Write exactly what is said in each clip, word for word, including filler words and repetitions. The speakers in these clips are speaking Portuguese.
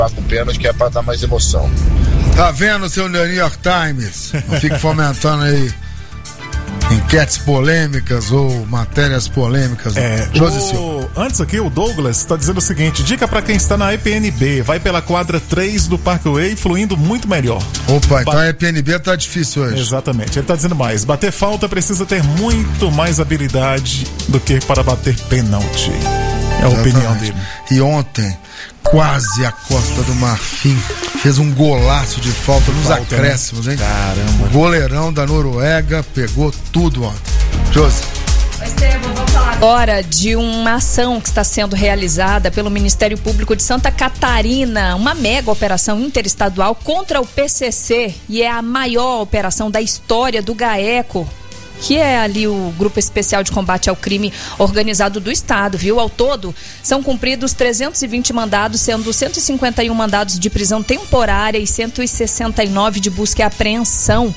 com pênalti, que é para dar mais emoção. Tá vendo, seu New York Times? Não fique fomentando aí enquetes polêmicas ou matérias polêmicas. É, o... Antes aqui, o Douglas está dizendo o seguinte: dica para quem está na E P N B, vai pela quadra três do Parkway, fluindo muito melhor. Opa, então ba... a E P N B tá difícil hoje. Exatamente, ele tá dizendo mais: bater falta precisa ter muito mais habilidade do que para bater pênalti. É a Exatamente. opinião dele. E ontem, quase a Costa do Marfim fez um golaço de falta nos falta, acréscimos, né? hein? Caramba. O goleirão da Noruega pegou tudo ontem. Josi. Estevam, vamos falar agora de uma ação que está sendo realizada pelo Ministério Público de Santa Catarina, uma mega operação interestadual contra o P C C, e é a maior operação da história do GAECO, que é ali o Grupo Especial de Combate ao Crime Organizado do Estado, viu? Ao todo, são cumpridos trezentos e vinte mandados, sendo cento e cinquenta e um mandados de prisão temporária e cento e sessenta e nove de busca e apreensão.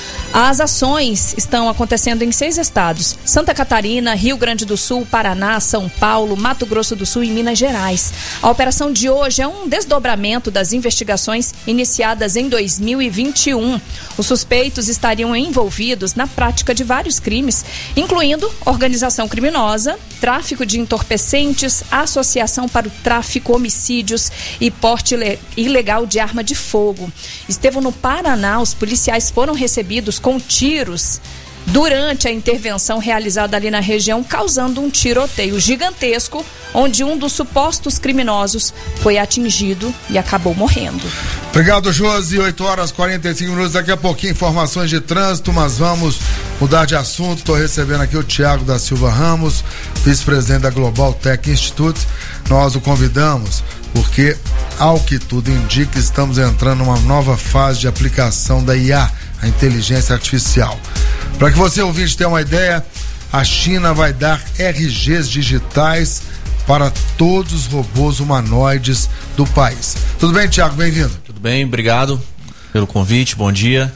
As ações estão acontecendo em seis estados: Santa Catarina, Rio Grande do Sul, Paraná, São Paulo, Mato Grosso do Sul e Minas Gerais. A operação de hoje é um desdobramento das investigações iniciadas em dois mil e vinte e um. Os suspeitos estariam envolvidos na prática de vários crimes, incluindo organização criminosa, tráfico de entorpecentes, associação para o tráfico, homicídios e porte ilegal de arma de fogo. Estevão, no Paraná, os policiais foram recebidos com tiros durante a intervenção realizada ali na região, causando um tiroteio gigantesco, onde um dos supostos criminosos foi atingido e acabou morrendo. Obrigado, Josi. oito horas e quarenta e cinco minutos. Daqui a pouquinho informações de trânsito, mas vamos mudar de assunto. Estou recebendo aqui o Tiago da Silva Ramos, vice-presidente da Global Tech Institute. Nós o convidamos porque, ao que tudo indica, estamos entrando numa nova fase de aplicação da I A, a inteligência artificial. Para que você, ouvinte, tenha uma ideia, a China vai dar R Gs digitais para todos os robôs humanoides do país. Tudo bem, Tiago? Bem-vindo. Tudo bem, obrigado pelo convite, bom dia.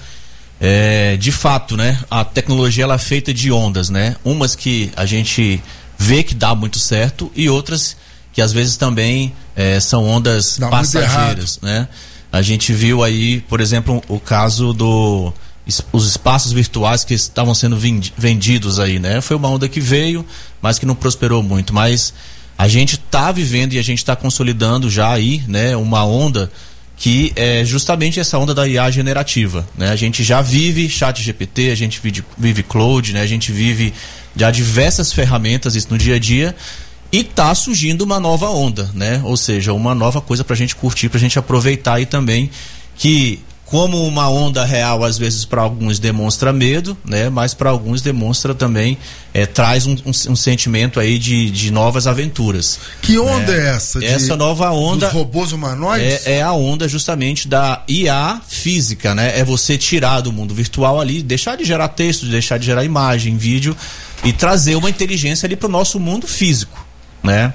É, de fato, né, a tecnologia ela é feita de ondas, né? Umas que a gente vê que dá muito certo e outras que às vezes também é, são ondas dá passageiras, né? A gente viu aí, por exemplo, o caso do os espaços virtuais que estavam sendo vendidos aí, né? Foi uma onda que veio, mas que não prosperou muito. Mas a gente está vivendo e a gente está consolidando já aí, né, uma onda que é justamente essa onda da I A generativa, né? A gente já vive chat G P T, a gente vive, vive Cloud, né? A gente vive já diversas ferramentas isso no dia a dia. E tá surgindo uma nova onda, né? Ou seja, uma nova coisa pra gente curtir, pra gente aproveitar aí também, que como uma onda real às vezes para alguns demonstra medo, né? Mas para alguns demonstra também, é, traz um, um, um sentimento aí de, de novas aventuras. Que onda, né? é essa? De, essa nova onda dos robôs humanoides? É, é a onda justamente da I A física, né? É você tirar do mundo virtual ali, deixar de gerar texto, deixar de gerar imagem, vídeo e trazer uma inteligência ali pro nosso mundo físico, né?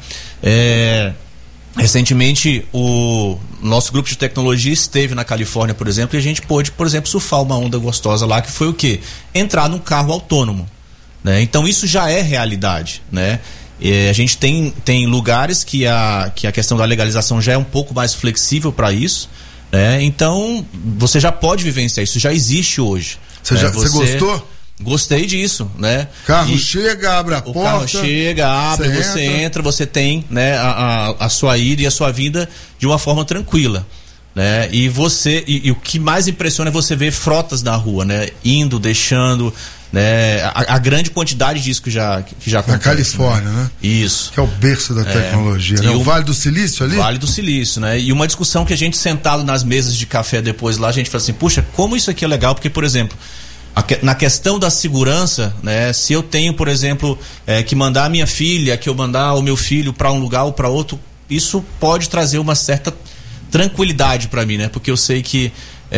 É, recentemente o nosso grupo de tecnologia esteve na Califórnia, por exemplo, e a gente pôde, por exemplo, surfar uma onda gostosa lá, que foi o quê? Entrar num carro autônomo, né? Então isso já é realidade, né? E a gente tem, tem lugares que a, que a questão da legalização já é um pouco mais flexível para isso, né? Então você já pode vivenciar isso, já existe hoje. Você, né? já, você, você gostou? Gostei disso, né? Carro e chega, abre a o porta. O carro chega, abre, você, você entra. entra, você tem, né, a, a, a sua ida e a sua vinda de uma forma tranquila, né? E você, e, e o que mais impressiona é você ver frotas na rua, né? Indo, deixando, né? A, a grande quantidade disso que já, que já acontece. Na Califórnia, né? né? Isso. Que é o berço da tecnologia, é, né? O um, Vale do Silício ali? Vale do Silício, né? E uma discussão que a gente sentado nas mesas de café depois lá, a gente fala assim, puxa, como isso aqui é legal, porque, por exemplo, na questão da segurança, né? Se eu tenho, por exemplo, é, que mandar a minha filha, que eu mandar o meu filho para um lugar ou para outro, isso pode trazer uma certa tranquilidade para mim, né? Porque eu sei que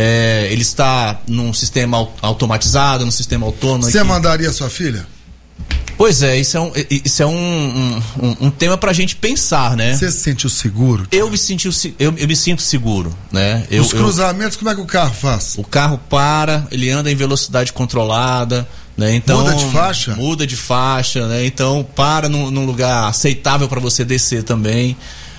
é, ele está num sistema automatizado, num sistema autônomo. Você que... mandaria a sua filha? Pois é, isso é um, isso é um, um, um tema pra gente pensar, né? Você se sentiu seguro? Eu me, senti, eu, eu me sinto seguro, né? Eu, Os cruzamentos, eu, como é que o carro faz? O carro para, ele anda em velocidade controlada, né? Então, muda de faixa? Muda de faixa, né? Então para num, num lugar aceitável para você descer também.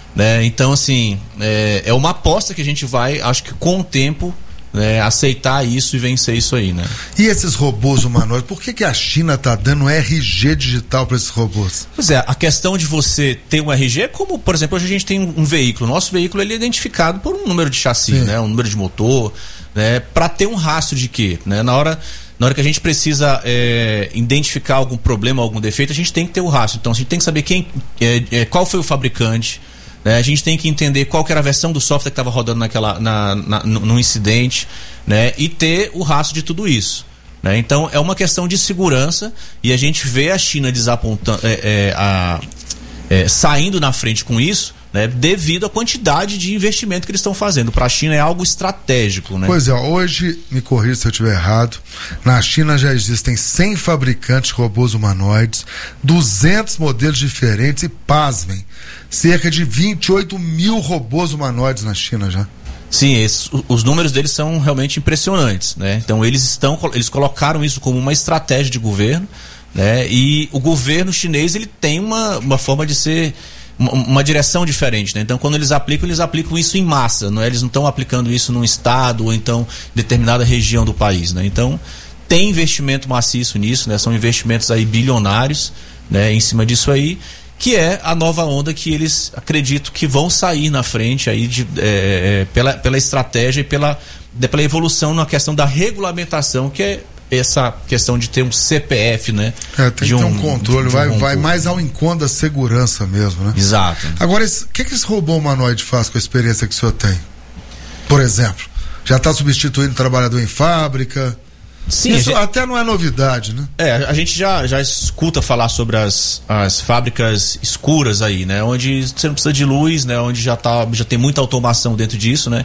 Né? Então, assim, é, é uma aposta que a gente vai, acho que com o tempo, né, aceitar isso e vencer isso aí, né? E esses robôs humanoides, por que, que a China tá dando R G digital para esses robôs? Pois é, a questão de você ter um R G é como, por exemplo, hoje a gente tem um, um veículo. Nosso veículo ele é identificado por um número de chassi, Sim. né? Um número de motor, né? Para ter um rastro de quê? Né? Na hora, na hora que a gente precisa é, identificar algum problema, algum defeito, a gente tem que ter o rastro. Então a gente tem que saber quem, é, é, qual foi o fabricante. Né? A gente tem que entender qual que era a versão do software que estava rodando naquela, na, na, no, no incidente, né? E ter o rastro de tudo isso. Né? Então é uma questão de segurança e a gente vê a China desapontando, é, é, a, é, saindo na frente com isso, né? Devido à quantidade de investimento que eles estão fazendo. Para a China é algo estratégico. Né? Pois é, hoje, me corrija se eu estiver errado, na China já existem cem fabricantes de robôs humanoides, duzentos modelos diferentes e, pasmem, cerca de vinte e oito mil robôs humanoides na China já. Sim, esses, os números deles são realmente impressionantes, né? Então eles estão, eles colocaram isso como uma estratégia de governo, né? E o governo chinês ele tem uma, uma forma de ser uma, uma direção diferente, né? Então quando eles aplicam, eles aplicam isso em massa, não é? Eles não estão aplicando isso num estado ou então em determinada região do país, né? Então tem investimento maciço nisso, né? São investimentos aí bilionários, né? Em cima disso aí, que é a nova onda que eles acreditam que vão sair na frente aí de, é, pela, pela estratégia e pela, de, pela evolução na questão da regulamentação, que é essa questão de ter um C P F, né? É, tem que um, ter um controle, de, de vai, um vai mais ao encontro da segurança mesmo, né? Exato. Agora, o que, que esse robô humanoide faz com a experiência que o senhor tem? Por exemplo, já está substituindo trabalhador em fábrica? Sim, isso gente, até não é novidade, né? É, a gente já, já escuta falar sobre as, as fábricas escuras aí, né? Onde você não precisa de luz, né? Onde já, tá, já tem muita automação dentro disso, né?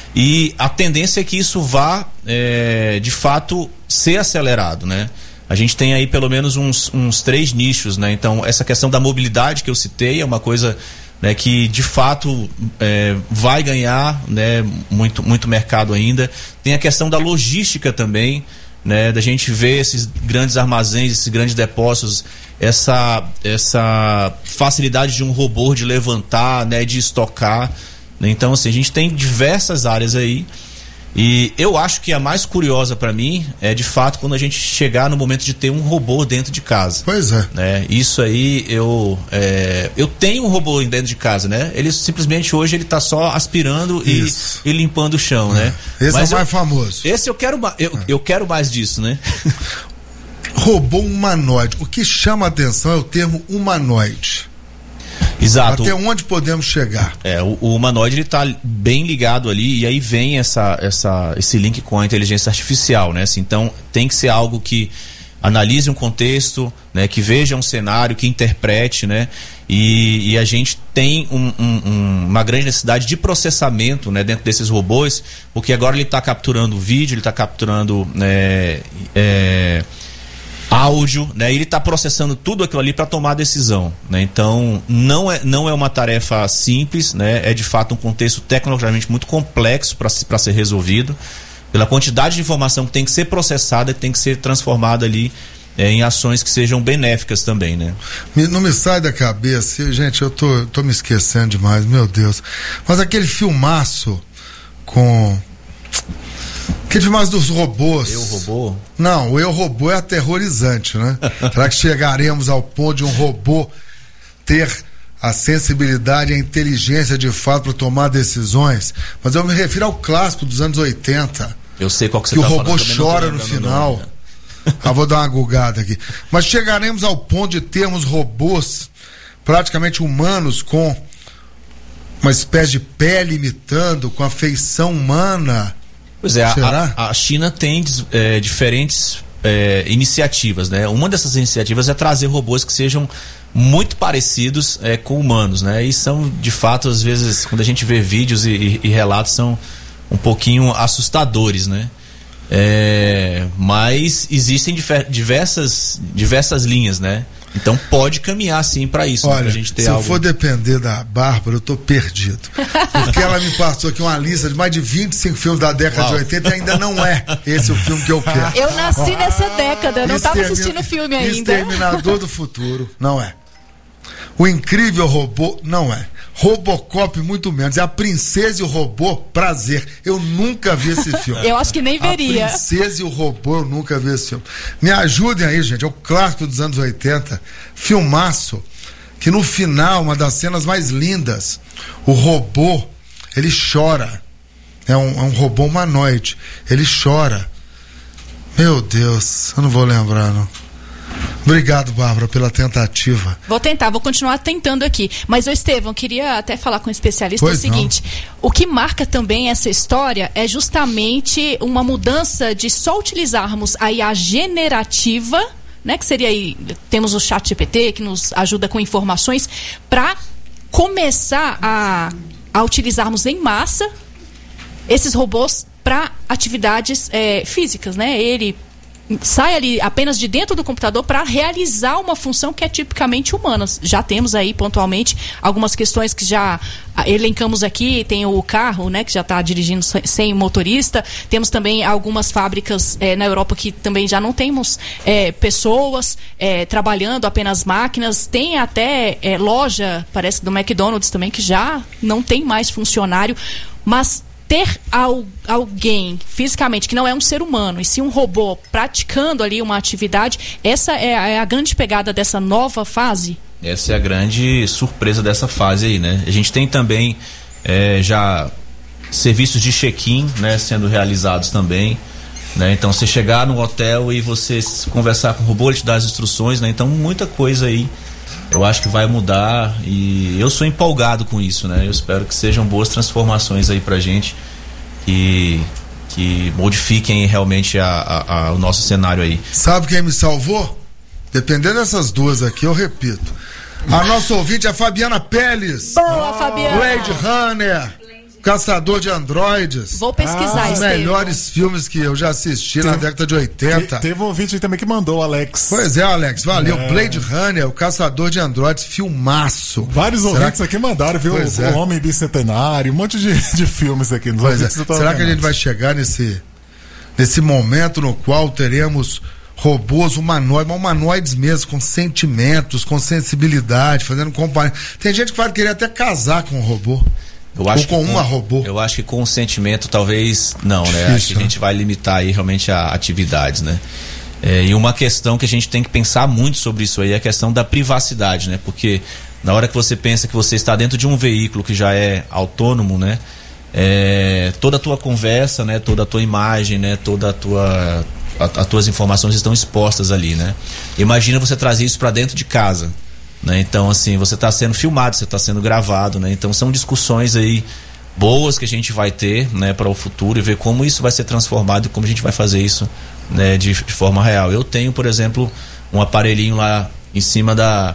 E a tendência é que isso vá, é, de fato, ser acelerado, né? A gente tem aí pelo menos uns, uns três nichos, né? Então, essa questão da mobilidade que eu citei é uma coisa, né, que de fato é, vai ganhar, né, muito, muito mercado ainda. Tem a questão da logística também, né, da gente ver esses grandes armazéns, esses grandes depósitos, essa, essa facilidade de um robô de levantar, né, de estocar. Então, assim, a gente tem diversas áreas aí. E eu acho que a mais curiosa para mim é de fato quando a gente chegar no momento de ter um robô dentro de casa. Pois é. Né? Isso aí eu é, eu tenho um robô dentro de casa, né? Ele simplesmente hoje ele tá só aspirando e, e limpando o chão, é. né? Esse Mas é o mais eu, famoso. Esse eu quero eu, é. eu quero mais disso, né? Robô humanoide. O que chama a atenção é o termo humanoide. Exato. Até onde podemos chegar? É, o, o humanoide ele tá bem ligado ali e aí vem essa, essa, esse link com a inteligência artificial, né? Assim, então tem que ser algo que analise um contexto, né? Que veja um cenário, que interprete, né? E, e a gente tem um, um, uma grande necessidade de processamento, né? Dentro desses robôs, porque agora ele está capturando vídeo, ele está capturando né, é, áudio, né? Ele está processando tudo aquilo ali para tomar a decisão, né? Então não é, não é uma tarefa simples, né? É de fato um contexto tecnologicamente muito complexo para ser resolvido, pela quantidade de informação que tem que ser processada e tem que ser transformada ali é, em ações que sejam benéficas também, né? Me, não me sai da cabeça, gente, eu tô, tô me esquecendo demais, meu Deus. Mas aquele filmaço com aquele filmaço dos robôs. Eu Robô? Não, o Eu Robô é aterrorizante, né? Será que chegaremos ao ponto de um robô ter a sensibilidade e a inteligência de fato para tomar decisões? Mas eu me refiro ao clássico dos anos oitenta. Eu sei qual que você que tá o robô falando, chora no final. Nome, né? Ah, vou dar uma gugada aqui. Mas chegaremos ao ponto de termos robôs praticamente humanos com uma espécie de pele imitando, com a feição humana. Pois é, a, a China tem é, diferentes é, iniciativas, né? Uma dessas iniciativas é trazer robôs que sejam muito parecidos é, com humanos, né? E são, de fato, às vezes, quando a gente vê vídeos e, e, e relatos, são um pouquinho assustadores, né? É, mas existem diversas, diversas linhas, né? Então pode caminhar sim para isso. Olha, né? Pra gente ter se algo... eu for depender da Bárbara, eu tô perdido. Porque ela me passou aqui uma lista de mais de vinte e cinco filmes da década Uau. de oitenta e ainda não é esse o filme que eu quero. Eu nasci nessa década, eu não estava Extermin... assistindo o filme ainda. Exterminador do Futuro, não é. O Incrível Robô, não é. Robocop muito menos. É A Princesa e o Robô, prazer. Eu nunca vi esse filme. Eu acho que nem veria. A Princesa e o Robô, eu nunca vi esse filme. Me ajudem aí, gente. É o clássico dos anos oitenta. Filmaço. Que no final, uma das cenas mais lindas, o robô, ele chora. É um, é um robô humanoide. Ele chora. Meu Deus, eu não vou lembrar, não. Obrigado, Bárbara, pela tentativa. Vou tentar, vou continuar tentando aqui. Mas, ô Estevão, queria até falar com um especialista pois o seguinte: não. O que marca também essa história é justamente uma mudança de só utilizarmos aí a generativa, né, que seria aí, temos o chat G P T que nos ajuda com informações, para começar a, a utilizarmos em massa esses robôs para atividades é, físicas, né? Ele sai ali apenas de dentro do computador para realizar uma função que é tipicamente humana. Já temos aí pontualmente algumas questões que já elencamos aqui. Tem o carro, né, que já está dirigindo sem motorista. Temos também algumas fábricas é, na Europa que também já não temos é, pessoas é, trabalhando, apenas máquinas. Tem até é, loja, parece do McDonald's também, que já não tem mais funcionário. Mas ter al, alguém fisicamente que não é um ser humano, e sim um robô praticando ali uma atividade, essa é a, é a grande pegada dessa nova fase? Essa é a grande surpresa dessa fase aí, né? A gente tem também é, já serviços de check-in, né, sendo realizados também, né? Então você chegar no hotel e você conversar com o robô, ele te dá as instruções, né? Então muita coisa aí eu acho que vai mudar e eu sou empolgado com isso, né? Eu espero que sejam boas transformações aí pra gente que, que modifiquem realmente a, a, a, o nosso cenário aí. Sabe quem me salvou? Dependendo dessas duas aqui, eu repito. A nossa ouvinte é a Fabiana Peles. Boa, Fabiana! Blade Runner, Caçador de Androides. Vou pesquisar, ah, os Estevão. melhores filmes que eu já assisti teve, na década de oitenta. Te, teve um ouvinte também que mandou, Alex. Pois é, Alex, valeu. É. Blade Runner, o Caçador de Androides, filmaço. Vários Será ouvintes que... aqui mandaram, viu? Pois O é. Homem Bicentenário, um monte de, de filmes aqui. Pois é. Será que a gente vai chegar nesse, nesse momento no qual teremos robôs humanoides, humanoides mesmo, com sentimentos, com sensibilidade, fazendo companhia? Tem gente que vai querer até casar com um robô. Eu acho Ou com, com uma robô. Eu acho que com o sentimento talvez não, né? Difícil, acho que a né? gente vai limitar aí realmente a atividades, né? É, e uma questão que a gente tem que pensar muito sobre isso aí é a questão da privacidade, né? Porque na hora que você pensa que você está dentro de um veículo que já é autônomo, né? É, toda a tua conversa, né? Toda a tua imagem, né? Toda a tua as tuas informações estão expostas ali, né? Imagina você trazer isso para dentro de casa. Né? Então, assim, você está sendo filmado, você está sendo gravado, né? Então são discussões aí boas que a gente vai ter, né, para o futuro e ver como isso vai ser transformado e como a gente vai fazer isso, né, de, de forma real. Eu tenho, por exemplo, um aparelhinho lá em cima da,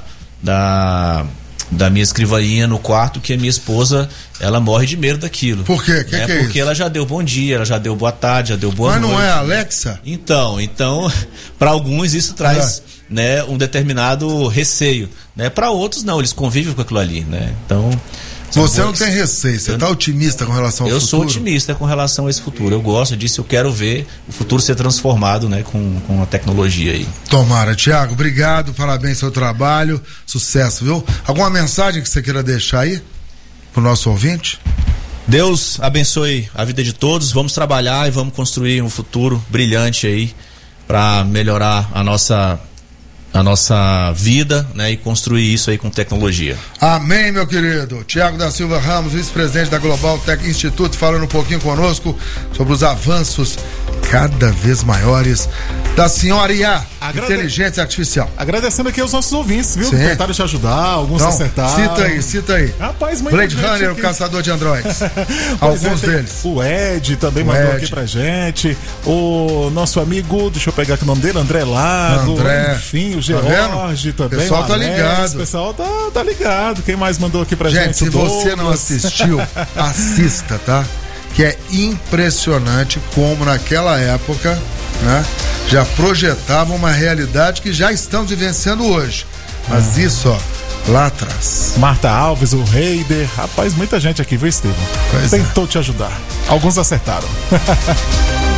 da, da minha escrivaninha no quarto que a minha esposa, ela morre de medo daquilo. Por quê? Que né? que é Porque isso? ela já deu bom dia, ela já deu boa tarde, já deu boa Mas noite. não é a Alexa? Então, então para alguns isso traz... É. Né, um determinado receio, né? Para outros não, eles convivem com aquilo ali, né? Então você não tem receio, você está otimista com relação ao eu futuro? Eu sou otimista com relação a esse futuro. Eu gosto disso, eu quero ver o futuro ser transformado, né, com, com a tecnologia aí. Tomara. Tiago, obrigado, parabéns pelo seu trabalho, sucesso, viu? Alguma mensagem que você queira deixar aí pro nosso ouvinte? Deus abençoe a vida de todos. Vamos trabalhar e vamos construir um futuro brilhante aí para melhorar a nossa a nossa vida, né, e construir isso aí com tecnologia. Amém, meu querido. Tiago da Silva Ramos, vice-presidente da Global Tech Institute, falando um pouquinho conosco sobre os avanços cada vez maiores da senhora I A, Agrade... inteligência artificial. Agradecendo aqui aos nossos ouvintes, viu? Sim. Tentaram te ajudar, alguns então, acertaram. Cita aí, cita aí. Rapaz, Blade Runner, aqui. O caçador de androides. Alguns é, deles. O Ed também o mandou Ed. aqui pra gente. O nosso amigo, deixa eu pegar aqui o nome dele, André Lago. André. Enfim, o George tá também. O pessoal o tá Alex, ligado. O pessoal tá, tá ligado. Quem mais mandou aqui pra gente? Gente, se você não assistiu, assista, tá? Que é impressionante como naquela época, né, já projetava uma realidade que já estamos vivenciando hoje. Mas isso, ó, lá atrás. Marta Alves, o Reider. Rapaz, muita gente aqui, viu, Estevão? Pois Tentou é. te ajudar. Alguns acertaram.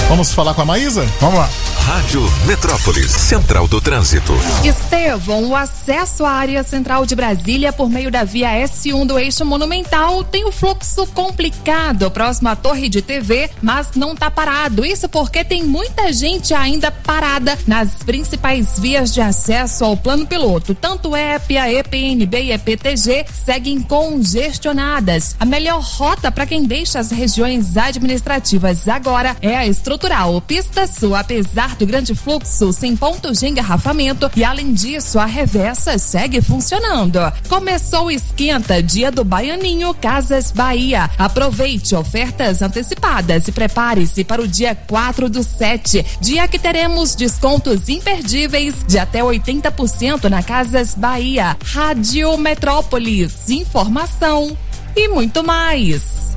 Vamos falar com a Maísa? Vamos lá. Rádio Metrópolis, Central do Trânsito. Estevão, o acesso à área central de Brasília por meio da via S um do eixo monumental tem um fluxo complicado próximo à torre de T V, mas não tá parado. Isso porque tem muita gente ainda parada nas principais vias de acesso ao plano piloto. Tanto é que a E P N B e a P T G seguem congestionadas. A melhor rota para quem deixa as regiões administrativas agora é a estrutural Pista Sul, apesar do grande fluxo, sem pontos de engarrafamento, e além disso a reversa segue funcionando. Começou o esquenta, dia do Baianinho Casas Bahia. Aproveite ofertas antecipadas e prepare-se para o dia quatro do sete, dia que teremos descontos imperdíveis de até oitenta por cento na Casas Bahia. Rádio Metrópolis, informação e muito mais.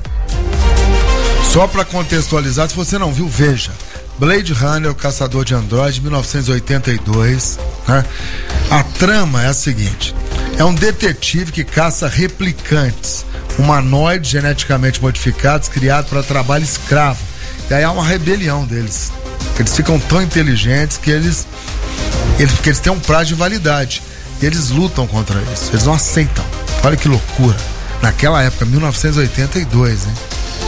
Só para contextualizar, se você não viu, veja. Blade Runner, o Caçador de Android, mil novecentos e oitenta e dois, né? A trama é a seguinte: é um detetive que caça replicantes, humanoides geneticamente modificados, criados para trabalho escravo. E aí há uma rebelião deles. Eles ficam tão inteligentes que eles, eles, que eles têm um prazo de validade. E eles lutam contra isso. Eles não aceitam. Olha que loucura. Naquela época, mil novecentos e oitenta e dois, hein?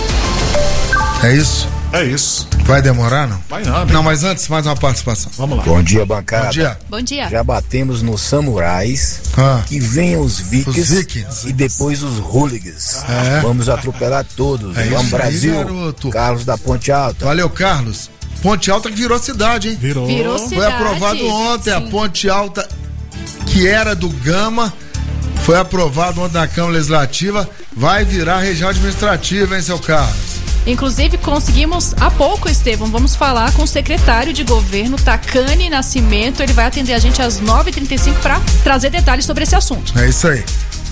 É isso? É isso. Vai demorar, não? Vai nada. Não, mas antes, mais uma participação. Vamos lá. Bom dia, bancada. Bom dia. Bom dia. Já batemos nos samurais, Ah. que venham os vikings, Os vikings. e depois os hooligans. É. Vamos atropelar todos. É Vamos, isso aí, Brasil. garoto. Carlos da Ponte Alta. Valeu, Carlos. Ponte Alta que virou cidade, hein? Virou. Virou cidade. Foi aprovado ontem. Sim. A Ponte Alta, que era do Gama, foi aprovado ontem na Câmara Legislativa. Vai virar região administrativa, hein, seu Carlos? Inclusive, conseguimos há pouco, Estevão, vamos falar com o secretário de governo, Tacani Nascimento. Ele vai atender a gente às nove e trinta e cinco para trazer detalhes sobre esse assunto. É isso aí.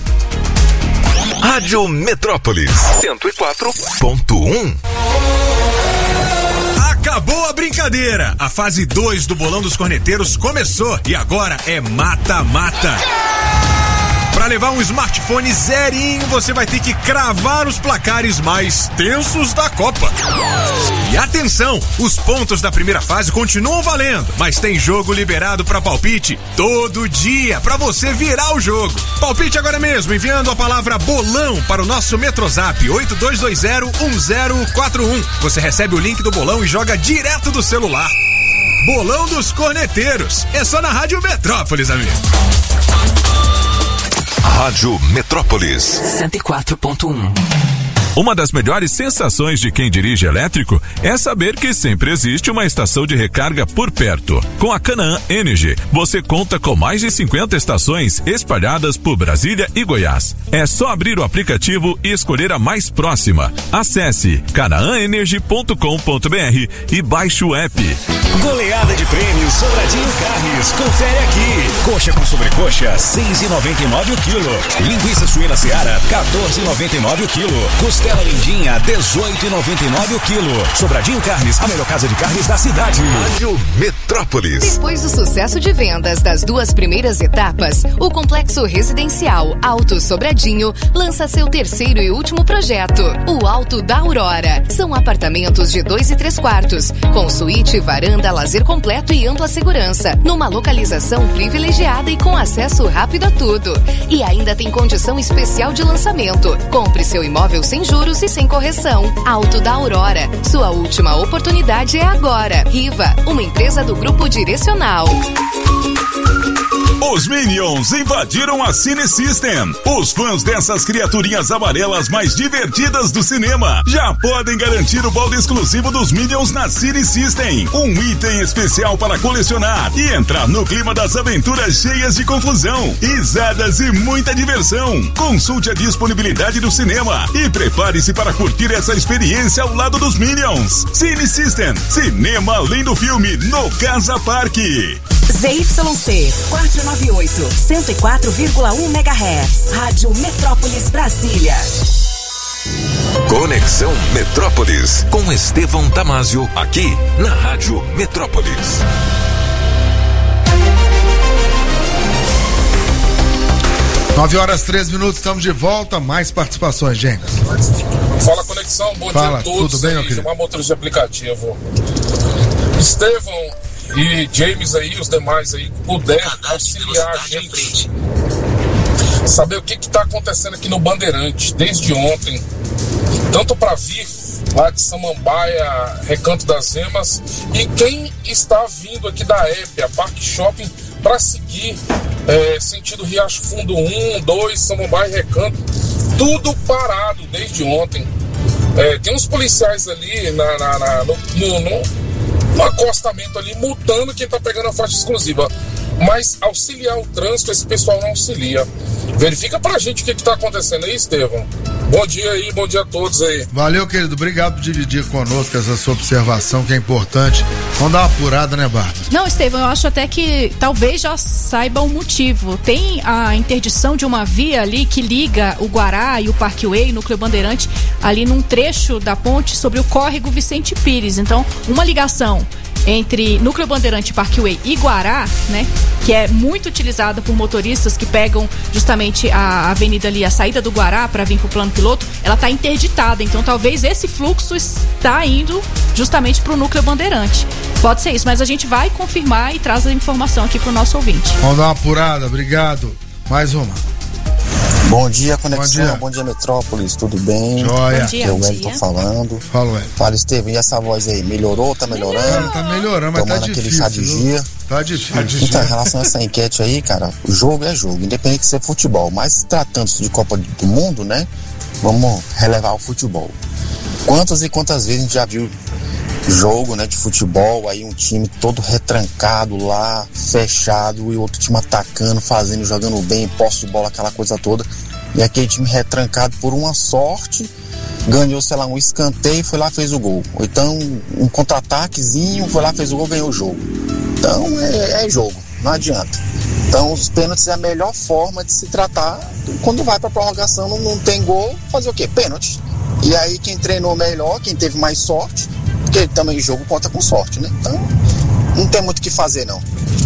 Rádio Metrópolis, cento e quatro ponto um. Acabou a brincadeira. A fase dois do Bolão dos Corneteiros começou e agora é mata-mata. Para levar um smartphone zerinho, você vai ter que cravar os placares mais tensos da Copa. E atenção, os pontos da primeira fase continuam valendo, mas tem jogo liberado para palpite todo dia, para você virar o jogo. Palpite agora mesmo, enviando a palavra bolão para o nosso Metrozap oito dois dois zero um zero quatro um. Você recebe o link do bolão e joga direto do celular. Bolão dos Corneteiros. É só na Rádio Metrópolis, amigo. Rádio Metrópolis cento e quatro ponto um. Uma das melhores sensações de quem dirige elétrico é saber que sempre existe uma estação de recarga por perto. Com a Canaã Energy, você conta com mais de cinquenta estações espalhadas por Brasília e Goiás. É só abrir o aplicativo e escolher a mais próxima. Acesse canaã energy ponto com ponto b r e baixe o app. Goleada de prêmios Sobradinho Carnes. Confere aqui. Coxa com sobrecoxa, seis e noventa e nove o quilo. Linguiça suína Seara, quatorze e noventa e nove o quilo. Costela lindinha, dezoito e noventa e nove o quilo. Sobradinho Carnes, a melhor casa de carnes da cidade. Rádio Metrópolis. Depois do sucesso de vendas das duas primeiras etapas, o Complexo Residencial Alto Sobradinho lança seu terceiro e último projeto, o Alto da Aurora. São apartamentos de dois e três quartos, com suíte, varanda, lazer completo e ampla segurança, numa localização privilegiada e com acesso rápido a tudo. E ainda tem condição especial de lançamento. Compre seu imóvel sem juros e sem correção. Alto da Aurora. Sua última oportunidade é agora. Riva, uma empresa do Grupo Direcional. Os Minions invadiram a Cine System. Os fãs dessas criaturinhas amarelas mais divertidas do cinema já podem garantir o balde exclusivo dos Minions na Cine System. Um item especial para colecionar e entrar no clima das aventuras cheias de confusão, risadas e muita diversão. Consulte a disponibilidade do cinema e prepare-se para curtir essa experiência ao lado dos Minions. Cine System, cinema além do filme no Casa Parque. Z Y C quatrocentos e noventa e oito, cento e quatro vírgula um megahertz. Rádio Metrópolis Brasília. Conexão Metrópolis com Estevão Damásio, aqui na Rádio Metrópolis. nove horas, três minutos, estamos de volta. Mais participações, gente. Fala, Conexão. Bom Fala, dia a todos. tudo bem, meu querido? Uma motorista de aplicativo. Estevão e James aí, os demais aí, puder auxiliar a gente, saber o que está acontecendo aqui no Bandeirante desde ontem, tanto para vir lá de Samambaia, Recanto das Emas, e quem está vindo aqui da E P, a Parque Shopping, para seguir é, sentido Riacho Fundo um, dois, Samambaia e Recanto, tudo parado desde ontem. É, tem uns policiais ali na, na, na, no, no, no, no acostamento ali, multando quem está pegando a faixa exclusiva. Mas auxiliar o trânsito, esse pessoal não auxilia. Verifica pra gente o que, que tá acontecendo aí, Estevão. Bom dia aí, bom dia a todos aí. Valeu, querido. Obrigado por dividir conosco essa sua observação, que é importante. Vamos dar uma apurada, né, Bárbara? Não, Estevão, eu acho até que talvez já saiba o motivo. Tem a interdição de uma via ali que liga o Guará e o Parkway, Núcleo Bandeirante, ali num trecho da ponte sobre o córrego Vicente Pires. Então, uma ligação entre Núcleo Bandeirante, Parkway e Guará, né, que é muito utilizada por motoristas que pegam justamente a avenida ali, a saída do Guará para vir pro plano piloto, ela tá interditada, então talvez esse fluxo está indo justamente pro Núcleo Bandeirante. Pode ser isso, mas a gente vai confirmar e traz a informação aqui pro nosso ouvinte. Vamos dar uma apurada, obrigado. Mais uma. Bom dia, Conexão. Bom dia, Bom dia Metrópolis, tudo bem? Joia. Bom dia. Eu Wellington falando. Fala, Wellington. Fala, Estevão, e essa voz aí, melhorou? Tá melhorando? Cara, tá melhorando, mas tomando tá aquele difícil. chá de dia. Tá difícil. Então, em relação a essa enquete aí, cara, o jogo é jogo, independente de ser futebol. Mas tratando-se de Copa do Mundo, né? Vamos relevar o futebol. Quantas e quantas vezes a gente já viu jogo, né, de futebol, aí um time todo retrancado lá, fechado, e outro time atacando, fazendo, jogando bem, posse de bola, aquela coisa toda. E aquele time retrancado por uma sorte, ganhou, sei lá, um escanteio, foi lá, fez o gol. Ou então um contra-ataquezinho, foi lá, fez o gol, ganhou o jogo. Então é, é jogo, não adianta. Então os pênaltis é a melhor forma de se tratar. Quando vai pra prorrogação, não, não tem gol, fazer o quê? Pênalti. E aí quem treinou melhor, quem teve mais sorte, porque também o jogo conta com sorte, né? Então não tem muito o que fazer, não.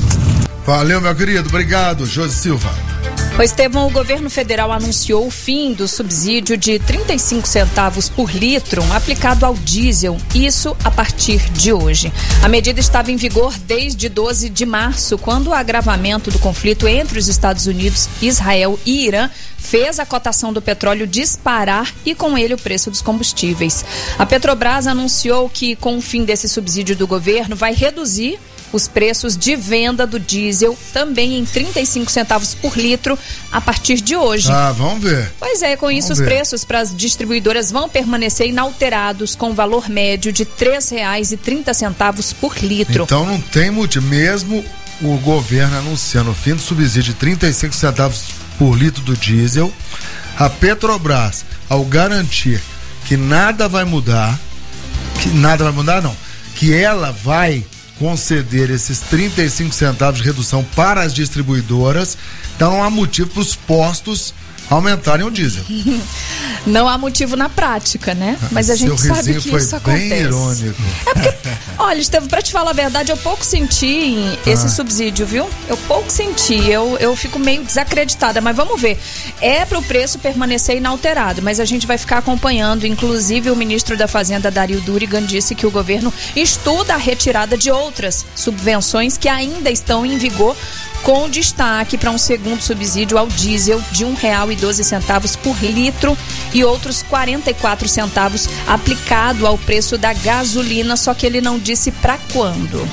Valeu, meu querido, obrigado. Josi Silva. O Estevão, o governo federal anunciou o fim do subsídio de trinta e cinco centavos por litro aplicado ao diesel, isso a partir de hoje. A medida estava em vigor desde doze de março, quando o agravamento do conflito entre os Estados Unidos, Israel e Irã fez a cotação do petróleo disparar e com ele o preço dos combustíveis. A Petrobras anunciou que com o fim desse subsídio do governo vai reduzir os preços de venda do diesel também em trinta e cinco centavos por litro a partir de hoje. Ah, vamos ver. Pois é, com isso vamos os ver. preços para as distribuidoras vão permanecer inalterados com valor médio de três reais e trinta centavos por litro. Então não tem motivo, mesmo o governo anunciando o fim do subsídio de trinta e cinco centavos por litro do diesel, a Petrobras, ao garantir que nada vai mudar, que nada vai mudar não, que ela vai conceder esses trinta e cinco centavos de redução para as distribuidoras, então não há motivo para os postos aumentarem o diesel. Não há motivo na prática, né? Mas a gente sabe que foi isso bem acontece. Irônico. É porque, olha, Estevão, pra te falar a verdade, eu pouco senti esse ah. subsídio, viu? Eu pouco senti, eu, eu fico meio desacreditada, mas vamos ver. É pro preço permanecer inalterado, mas a gente vai ficar acompanhando. Inclusive, o ministro da Fazenda, Dario Durigan, disse que o governo estuda a retirada de outras subvenções que ainda estão em vigor, com destaque para um segundo subsídio ao diesel de um real e doze centavos por litro e outros quarenta e quatro centavos aplicado ao preço da gasolina, só que ele não disse para quando.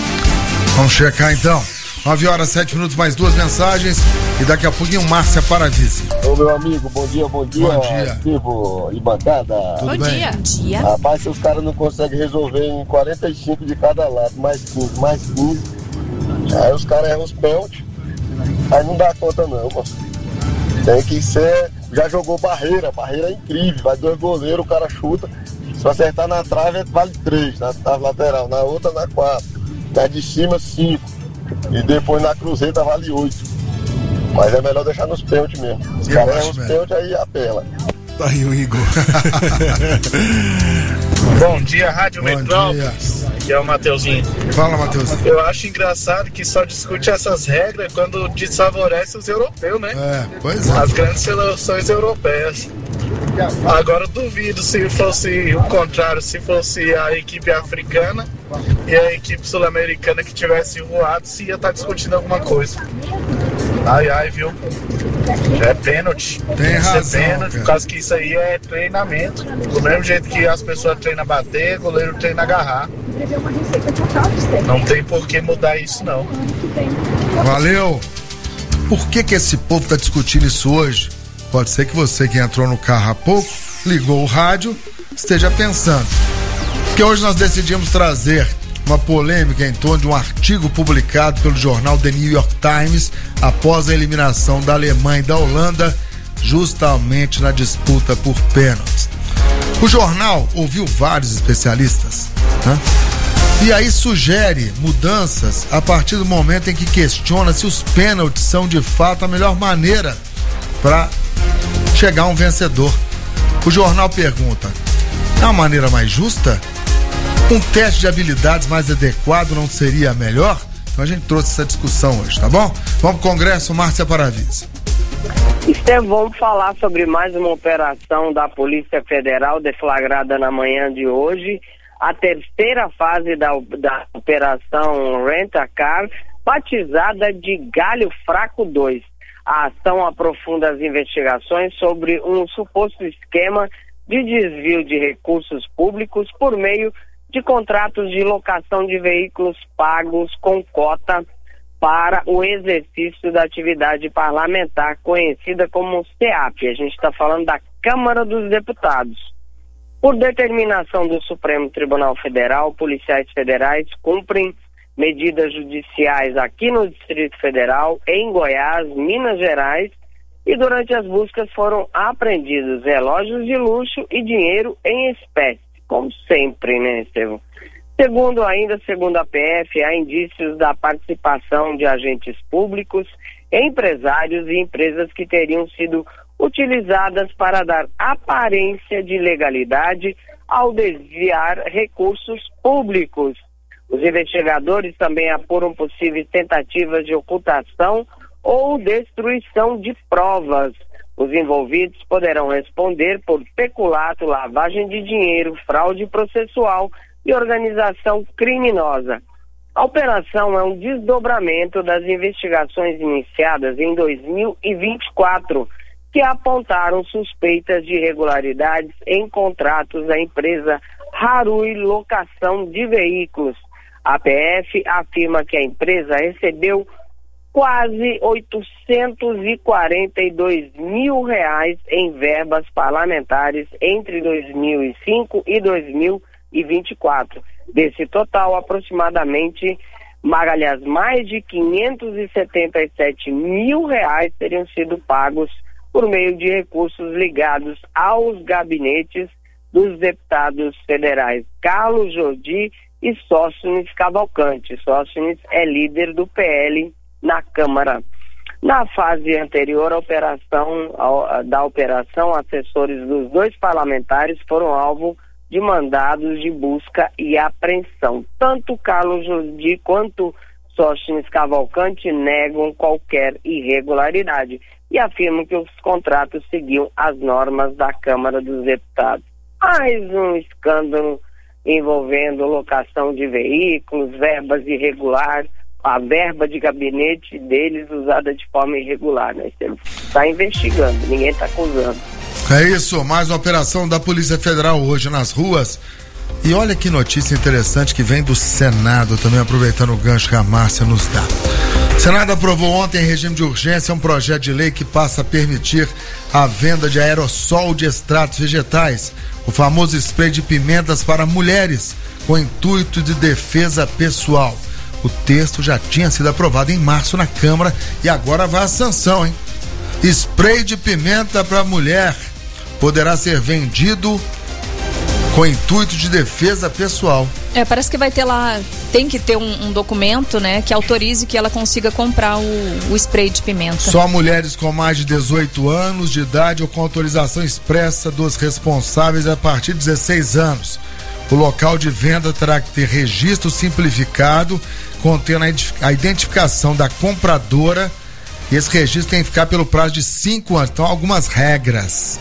Vamos checar então. nove horas, sete minutos, mais duas mensagens e daqui a pouquinho Márcia Paradise. Ô meu amigo, bom dia, bom dia. Bom dia. Vivo e bancada. Bom dia. Bom dia. Rapaz, se os caras não conseguem resolver em quarenta e cinco de cada lado, mais quinze, mais quinze. Aí os caras erram os pênaltis, aí não dá conta não, mano. Tem que ser, já jogou barreira, barreira é incrível, vai dois goleiros, o cara chuta, se acertar na trave vale três, na, na lateral, na outra na quatro, na de cima cinco, e depois na cruzeta vale oito. Mas é melhor deixar nos pênaltis mesmo, os caras erram os pênaltis, aí apela. Tá aí o Igor. Bom dia, Rádio Bom Metrópolis. Dia. Aqui é o Mateuzinho. Fala, Mateuzinho. Eu acho engraçado que só discute essas regras quando desfavorece os europeus, né? É, pois é. As grandes seleções europeias. Agora eu duvido se fosse o contrário, se fosse a equipe africana e a equipe sul-americana que tivesse voado, se ia estar discutindo alguma coisa. Ai, ai, viu? É pênalti. Tem razão, pênalti, cara. por causa que isso aí é treinamento. Do mesmo jeito que as pessoas treinam a bater, o goleiro treina a agarrar. Não tem por que mudar isso, não. Valeu. Por que que esse povo tá discutindo isso hoje? Pode ser que você que entrou no carro há pouco, ligou o rádio, esteja pensando. Porque hoje nós decidimos trazer uma polêmica em torno de um artigo publicado pelo jornal The New York Times após a eliminação da Alemanha e da Holanda, justamente na disputa por pênaltis. O jornal ouviu vários especialistas, né? E aí sugere mudanças a partir do momento em que questiona se os pênaltis são de fato a melhor maneira para chegar a um vencedor. O jornal pergunta: é uma maneira mais justa? Um teste de habilidades mais adequado não seria melhor? Então a gente trouxe essa discussão hoje, tá bom? Vamos pro Congresso, Márcia Paravis. Estevão, vamos falar sobre mais uma operação da Polícia Federal deflagrada na manhã de hoje. A terceira fase da, da operação Rent-A-Car, batizada de Galho Fraco dois. A ação aprofunda as investigações sobre um suposto esquema de desvio de recursos públicos por meio de contratos de locação de veículos pagos com cota para o exercício da atividade parlamentar, conhecida como SEAP. A gente está falando da Câmara dos Deputados. Por determinação do Supremo Tribunal Federal, policiais federais cumprem medidas judiciais aqui no Distrito Federal, em Goiás, Minas Gerais, e durante as buscas foram apreendidos relógios de luxo e dinheiro em espécie, como sempre, né, Estevão? Segundo ainda, segundo a P F, há indícios da participação de agentes públicos, empresários e empresas que teriam sido utilizadas para dar aparência de legalidade ao desviar recursos públicos. Os investigadores também apuram possíveis tentativas de ocultação ou destruição de provas. Os envolvidos poderão responder por peculato, lavagem de dinheiro, fraude processual e organização criminosa. A operação é um desdobramento das investigações iniciadas em dois mil e vinte e quatro, que apontaram suspeitas de irregularidades em contratos da empresa Harui Locação de Veículos. A P F afirma que a empresa recebeu quase oitocentos e quarenta e dois mil reais em verbas parlamentares entre dois mil e cinco e dois mil e vinte e quatro. Desse total, aproximadamente, aliás, mais de quinhentos e setenta e sete mil reais teriam sido pagos por meio de recursos ligados aos gabinetes dos deputados federais Carlos Jordi e Sóstenes Cavalcante. Sóstenes é líder do P L na Câmara. Na fase anterior à operação, ao, da operação, assessores dos dois parlamentares foram alvo de mandados de busca e apreensão. Tanto Carlos Jordi quanto Sóstenes Cavalcante negam qualquer irregularidade e afirmam que os contratos seguiam as normas da Câmara dos Deputados. Mais um escândalo envolvendo locação de veículos, verbas irregulares, a verba de gabinete deles usada de forma irregular, né? Está investigando, ninguém está acusando. É isso, mais uma operação da Polícia Federal hoje nas ruas. E olha que notícia interessante que vem do Senado, também aproveitando o gancho que a Márcia nos dá. O Senado aprovou ontem em regime de urgência um projeto de lei que passa a permitir a venda de aerossol de extratos vegetais, o famoso spray de pimentas para mulheres, com intuito de defesa pessoal. O texto já tinha sido aprovado em março na Câmara e agora vai à sanção, hein? Spray de pimenta para mulher poderá ser vendido com intuito de defesa pessoal. É, parece que vai ter lá, tem que ter um, um documento, né, que autorize que ela consiga comprar o, o spray de pimenta. Só mulheres com mais de dezoito anos de idade ou com autorização expressa dos responsáveis a partir de dezesseis anos. O local de venda terá que ter registro simplificado, contendo a identificação da compradora. E esse registro tem que ficar pelo prazo de cinco anos. Então, algumas regras.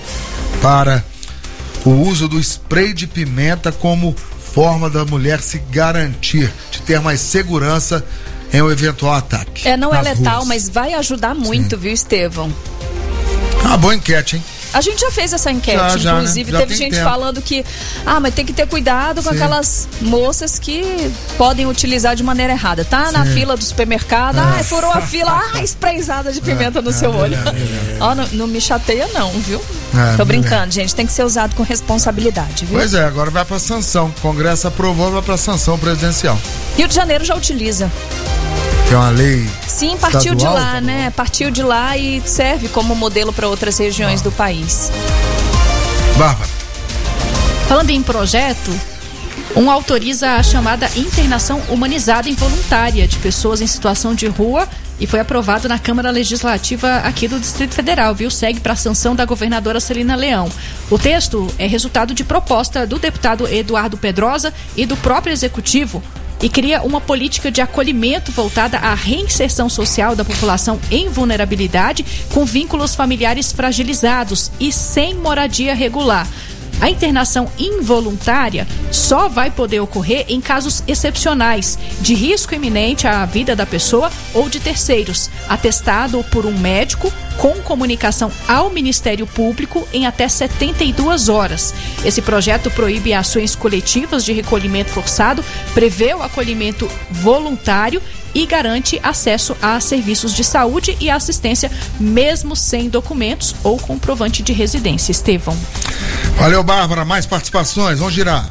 para o uso do spray de pimenta como forma da mulher se garantir, de ter mais segurança em um eventual ataque. É, não é letal, ruas. Mas vai ajudar muito, Sim. viu, Estevão? Uma boa enquete, hein? A gente já fez essa enquete, já, já, inclusive né? teve gente tempo. falando que ah, mas tem que ter cuidado com Sim. aquelas moças que podem utilizar de maneira errada. Tá Sim. na fila do supermercado, ah, ah furou a fila, ah, sprayzada de pimenta ah, no ah, seu olho. Ó, oh, não, não me chateia não, viu? Ah, Tô brincando, é. gente, tem que ser usado com responsabilidade, viu? Pois é, agora vai pra sanção. O Congresso aprovou, vai pra sanção presidencial. Rio de Janeiro já utiliza. Que é uma lei Sim, partiu estadual, de lá, tá né? Partiu de lá e serve como modelo para outras regiões ah. do país. Bárbara. Falando em projeto, um autoriza a chamada internação humanizada involuntária de pessoas em situação de rua e foi aprovado na Câmara Legislativa aqui do Distrito Federal, viu? Segue para a sanção da governadora Celina Leão. O texto é resultado de proposta do deputado Eduardo Pedrosa e do próprio Executivo e cria uma política de acolhimento voltada à reinserção social da população em vulnerabilidade com vínculos familiares fragilizados e sem moradia regular. A internação involuntária só vai poder ocorrer em casos excepcionais, de risco iminente à vida da pessoa ou de terceiros, atestado por um médico com comunicação ao Ministério Público em até setenta e duas horas. Esse projeto proíbe ações coletivas de recolhimento forçado, prevê o acolhimento voluntário e garante acesso a serviços de saúde e assistência, mesmo sem documentos ou comprovante de residência. Estevão. Valeu, Bárbara. Mais participações. Vamos girar.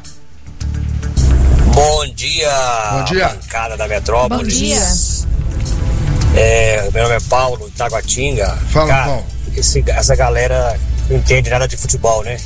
Bom dia. Bom dia. Bancada da Metrópolis. Bom dia. É, meu nome é Paulo, Itaguatinga. Fala, Cara, Paulo. Esse, essa galera não entende nada de futebol, né?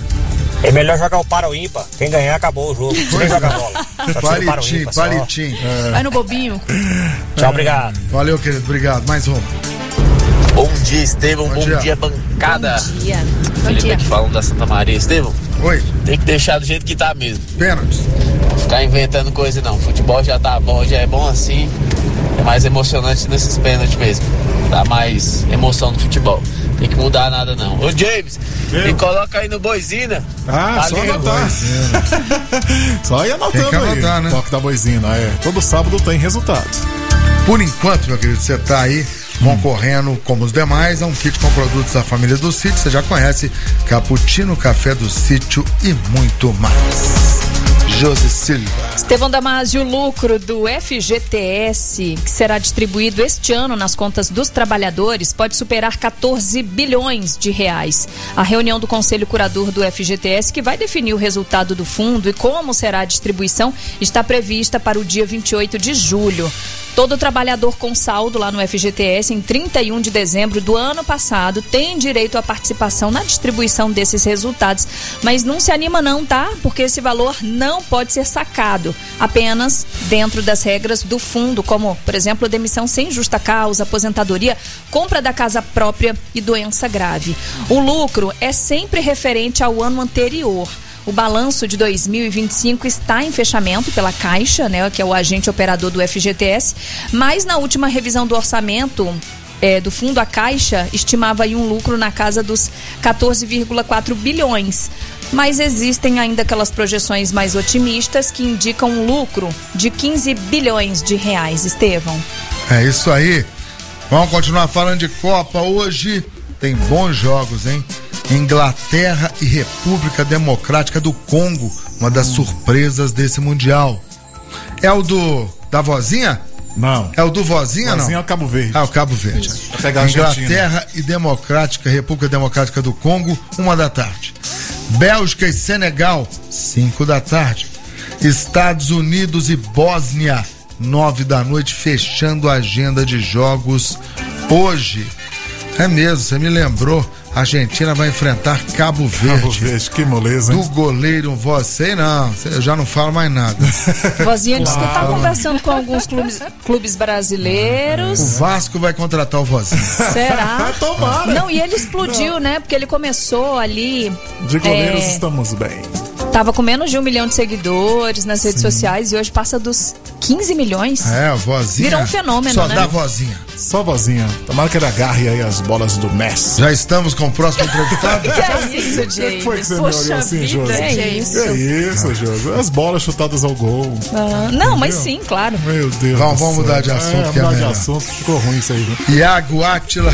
É melhor jogar o para o ímpar. Quem ganhar, acabou o jogo. Quem joga bola. Palitinho, palitinho. É. Vai no bobinho. Tchau, obrigado. Valeu, querido. Obrigado. Mais um. Bom dia, Estevão. Bom, Bom dia. dia, bancada. Bom dia. Felipe dia. Aqui falando da Santa Maria. Estevão. Oi. Tem que deixar do jeito que tá mesmo. Pênalti. Ficar inventando coisa não. Futebol já tá bom, já é bom assim. É mais emocionante nesses pênaltis mesmo. Dá mais emoção no futebol. Tem que mudar nada não. Ô James, Meu. me coloca aí no Boizina. Ah, Ali, só anotar. Só ir anotando tem que anotar, aí. Né? Toque da Boizina, é. Todo sábado tem resultado. Por enquanto, meu querido, você tá aí concorrendo, hum. como os demais, a um kit com produtos da família do sítio. Você já conhece Cappuccino, Café do Sítio e muito mais. Josi Silva. Estevão Damasio, o lucro do F G T S, que será distribuído este ano nas contas dos trabalhadores, pode superar quatorze bilhões de reais. A reunião do Conselho Curador do F G T S, que vai definir o resultado do fundo e como será a distribuição, está prevista para o dia vinte e oito de julho. Todo trabalhador com saldo lá no F G T S em trinta e um de dezembro do ano passado tem direito à participação na distribuição desses resultados. Mas não se anima não, tá? Porque esse valor não pode ser sacado apenas dentro das regras do fundo, como, por exemplo, demissão sem justa causa, aposentadoria, compra da casa própria e doença grave. O lucro é sempre referente ao ano anterior. O balanço de dois mil e vinte e cinco está em fechamento pela Caixa, né, que é o agente operador do F G T S, mas na última revisão do orçamento é, do fundo, a Caixa estimava aí um lucro na casa dos quatorze vírgula quatro bilhões. Mas existem ainda aquelas projeções mais otimistas que indicam um lucro de quinze bilhões de reais, Estevão. É isso aí. Vamos continuar falando de Copa. Hoje tem bons jogos, hein? Inglaterra e República Democrática do Congo, uma das hum. surpresas desse Mundial. É o do da vozinha? Não. É o do vozinha, não? Vozinha é o Cabo Verde. Ah, o Cabo Verde. Inglaterra e Democrática, República Democrática do Congo, uma da tarde. Bélgica e Senegal, cinco da tarde. Estados Unidos e Bósnia, nove da noite, fechando a agenda de jogos hoje. É mesmo, você me lembrou. A Argentina vai enfrentar Cabo Verde. Cabo Verde, que moleza, hein? Do goleiro, você não, eu já não falo mais nada. Vozinha disse que tá conversando com alguns clubes, clubes brasileiros. O Vasco vai contratar o Vozinha. Será? Tomara. Não, e ele explodiu, não. né? Porque ele começou ali... De goleiros é... estamos bem. Tava com menos de um milhão de seguidores nas redes Sim. sociais e hoje passa dos quinze milhões. É, a vozinha. Virou um fenômeno, Só né? Só dá vozinha. Só vozinha. Tomara que ele agarre aí as bolas do Messi. Já estamos com o próximo entrevistado? Que é isso, James? O que foi que você Poxa me olhou assim, Josi? É isso. Que é isso, Josi? As bolas chutadas ao gol. Ah, não, mas sim, claro. Meu Deus. Vamos, vamos mudar de assunto. É, que mudar é de assunto. Ficou ruim isso aí, viu? Iago Átila.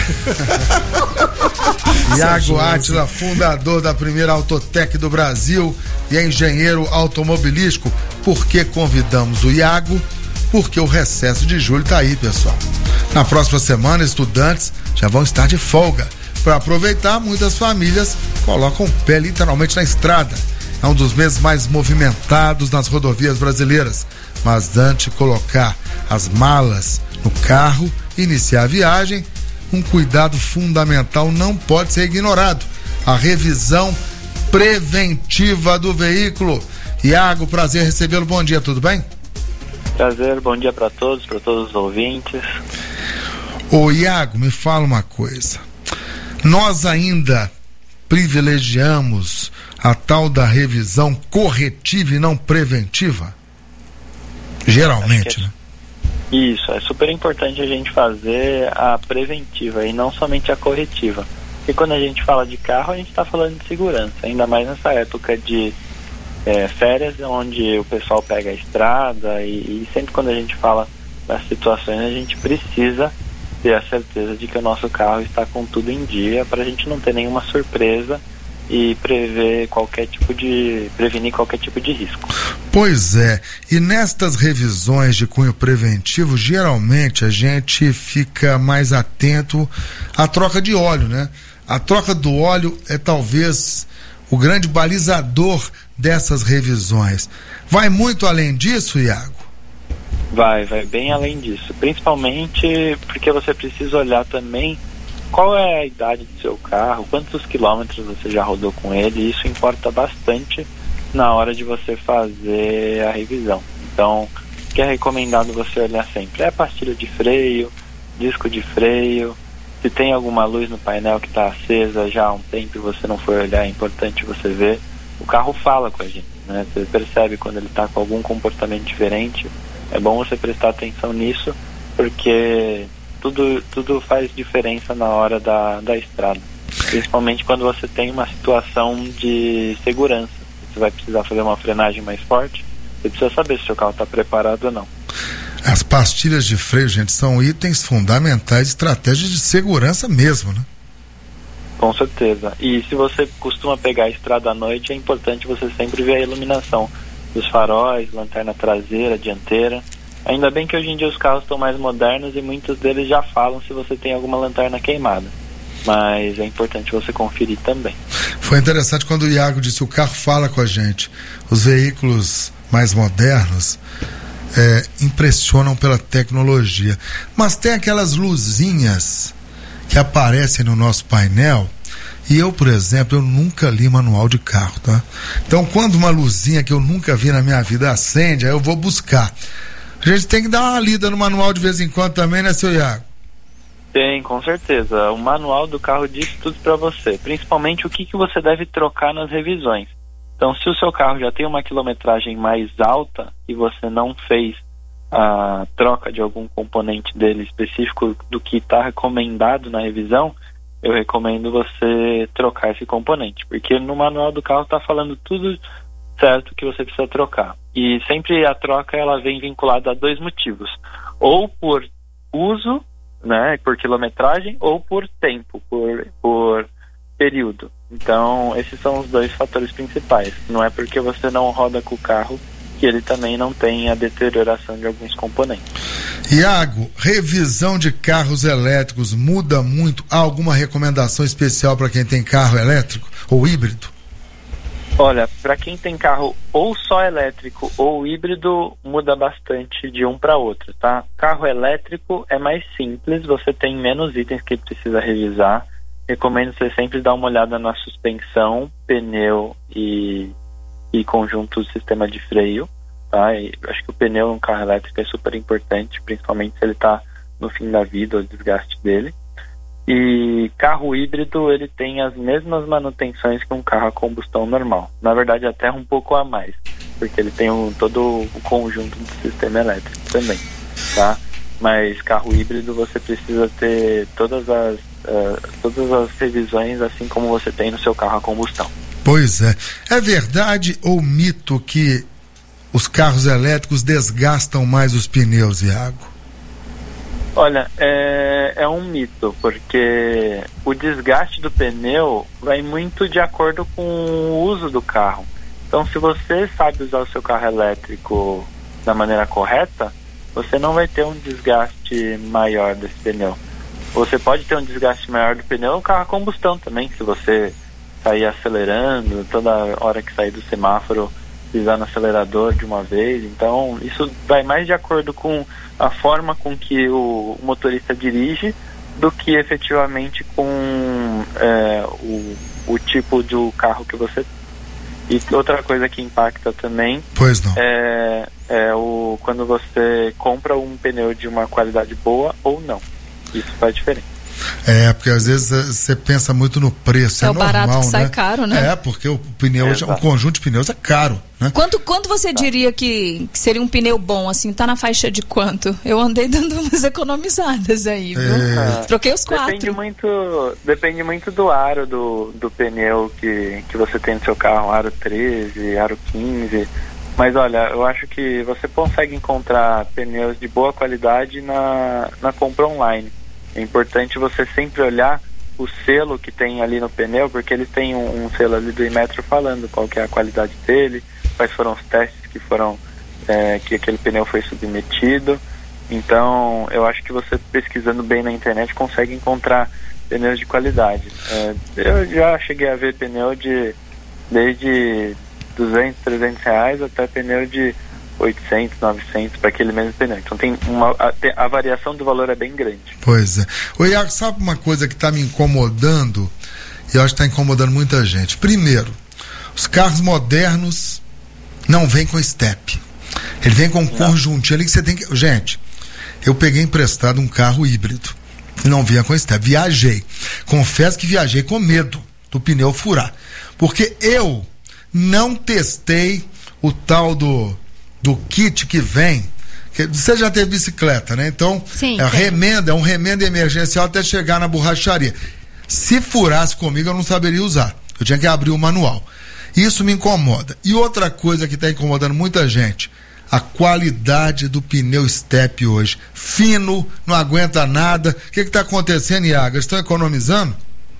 Iago Átila, fundador da primeira Autotec do Brasil e é engenheiro automobilístico. Por que convidamos o Iago? Porque o recesso de julho tá aí, pessoal. Na próxima semana, estudantes já vão estar de folga. Para aproveitar, muitas famílias colocam o pé literalmente na estrada. É um dos meses mais movimentados nas rodovias brasileiras. Mas antes de colocar as malas no carro e iniciar a viagem, um cuidado fundamental não pode ser ignorado: a revisão preventiva do veículo. Iago, prazer recebê-lo. Bom dia, tudo bem? Prazer, bom dia para todos, para todos os ouvintes. Ô Iago, me fala uma coisa. Nós ainda privilegiamos a tal da revisão corretiva e não preventiva? Geralmente, é, né? Isso, é super importante a gente fazer a preventiva e não somente a corretiva. Porque quando a gente fala de carro, a gente está falando de segurança, ainda mais nessa época de é, férias, onde o pessoal pega a estrada e, e sempre quando a gente fala das situações, a gente precisa ter a certeza de que o nosso carro está com tudo em dia, para a gente não ter nenhuma surpresa e prever qualquer tipo de prevenir qualquer tipo de risco. Pois é, e nestas revisões de cunho preventivo, geralmente a gente fica mais atento à troca de óleo, né? A troca do óleo é talvez o grande balizador dessas revisões. Vai muito além disso, Iago? Vai, vai bem além disso, principalmente porque você precisa olhar também qual é a idade do seu carro, quantos quilômetros você já rodou com ele, e isso importa bastante na hora de você fazer a revisão. Então, o que é recomendado você olhar sempre é a pastilha de freio, disco de freio, se tem alguma luz no painel que está acesa já há um tempo e você não foi olhar, é importante você ver. O carro fala com a gente, né? Você percebe quando ele está com algum comportamento diferente, é bom você prestar atenção nisso, porque tudo, tudo faz diferença na hora da, da estrada, principalmente quando você tem uma situação de segurança. Você vai precisar fazer uma frenagem mais forte, você precisa saber se o seu carro está preparado ou não. As pastilhas de freio, gente, são itens fundamentais, estratégias de segurança mesmo, né? Com certeza. E se você costuma pegar a estrada à noite, é importante você sempre ver a iluminação dos faróis, lanterna traseira, dianteira. Ainda bem que hoje em dia os carros estão mais modernos e muitos deles já falam se você tem alguma lanterna queimada. Mas é importante você conferir também. Foi interessante quando o Iago disse: o carro fala com a gente. Os veículos mais modernos é, impressionam pela tecnologia. Mas tem aquelas luzinhas que aparecem no nosso painel. E eu, por exemplo, eu nunca li manual de carro, tá? Então, quando uma luzinha que eu nunca vi na minha vida acende, aí eu vou buscar. A gente tem que dar uma lida no manual de vez em quando também, né, seu Iago? Tem, com certeza. O manual do carro diz tudo para você, principalmente o que, que você deve trocar nas revisões. Então, se o seu carro já tem uma quilometragem mais alta e você não fez a troca de algum componente dele específico do que está recomendado na revisão, eu recomendo você trocar esse componente, porque no manual do carro está falando tudo certo que você precisa trocar. E sempre a troca ela vem vinculada a dois motivos: ou por uso, né, por quilometragem, ou por tempo, por, por período. Então, esses são os dois fatores principais. Não é porque você não roda com o carro que ele também não tem a deterioração de alguns componentes. Iago, revisão de carros elétricos muda muito? Há alguma recomendação especial para quem tem carro elétrico ou híbrido? Olha, para quem tem carro ou só elétrico ou híbrido, muda bastante de um para outro, tá? Carro elétrico é mais simples, você tem menos itens que precisa revisar. Recomendo você sempre dar uma olhada na suspensão, pneu e, e conjunto do sistema de freio, tá? E acho que o pneu em um carro elétrico é super importante, principalmente se ele está no fim da vida, o desgaste dele. E carro híbrido, ele tem as mesmas manutenções que um carro a combustão normal. Na verdade, até um pouco a mais, porque ele tem um, todo o conjunto do sistema elétrico também, tá? Mas carro híbrido, você precisa ter todas as, uh, todas as revisões, assim como você tem no seu carro a combustão. Pois é. É verdade ou mito que os carros elétricos desgastam mais os pneus, Iago? Olha, é, é um mito, porque o desgaste do pneu vai muito de acordo com o uso do carro. Então, se você sabe usar o seu carro elétrico da maneira correta, você não vai ter um desgaste maior desse pneu. Você pode ter um desgaste maior do pneu no carro a combustão também, se você sair acelerando, toda hora que sair do semáforo, pisar no acelerador de uma vez. Então, isso vai mais de acordo com a forma com que o motorista dirige do que efetivamente com é, o, o tipo do carro que você tem. E outra coisa que impacta também pois não. É, é o, quando você compra um pneu de uma qualidade boa ou não. Isso faz diferença. É, porque às vezes você pensa muito no preço, é, é o normal, barato que né? sai caro, né? É, porque o pneu, o conjunto de pneus é caro, né? Quanto, quanto você diria que, que seria um pneu bom, assim, tá na faixa de quanto? Eu andei dando umas economizadas aí, viu? É. Troquei os quatro. Depende muito, depende muito do aro do, do pneu que, que você tem no seu carro, aro treze, aro quinze. Mas olha, eu acho que você consegue encontrar pneus de boa qualidade na, na compra online. É importante você sempre olhar o selo que tem ali no pneu, porque eles têm um, um selo ali do Inmetro falando qual que é a qualidade dele, quais foram os testes que foram é, que aquele pneu foi submetido. Então, eu acho que você pesquisando bem na internet consegue encontrar pneus de qualidade. É, eu já cheguei a ver pneu de desde duzentos, trezentos reais até pneu de oitocentos, novecentos para aquele mesmo pneu. Então tem uma, a, a variação do valor é bem grande. Pois é. Ô Iago, sabe uma coisa que está me incomodando? E eu acho que está incomodando muita gente. Primeiro, os carros modernos não vêm com step. Ele vem com um conjuntinho ali que você tem que... Gente, eu peguei emprestado um carro híbrido e não vinha com step. Viajei. Confesso que viajei com medo do pneu furar. Porque eu não testei o tal do do kit que vem, que você já teve bicicleta, né? Então, Sim, é tem. remenda, é um remendo emergencial até chegar na borracharia. Se furasse comigo, eu não saberia usar. Eu tinha que abrir o manual. Isso me incomoda. E outra coisa que está incomodando muita gente, a qualidade do pneu step hoje. Fino, não aguenta nada. O que está acontecendo, Iago? Eles estão economizando?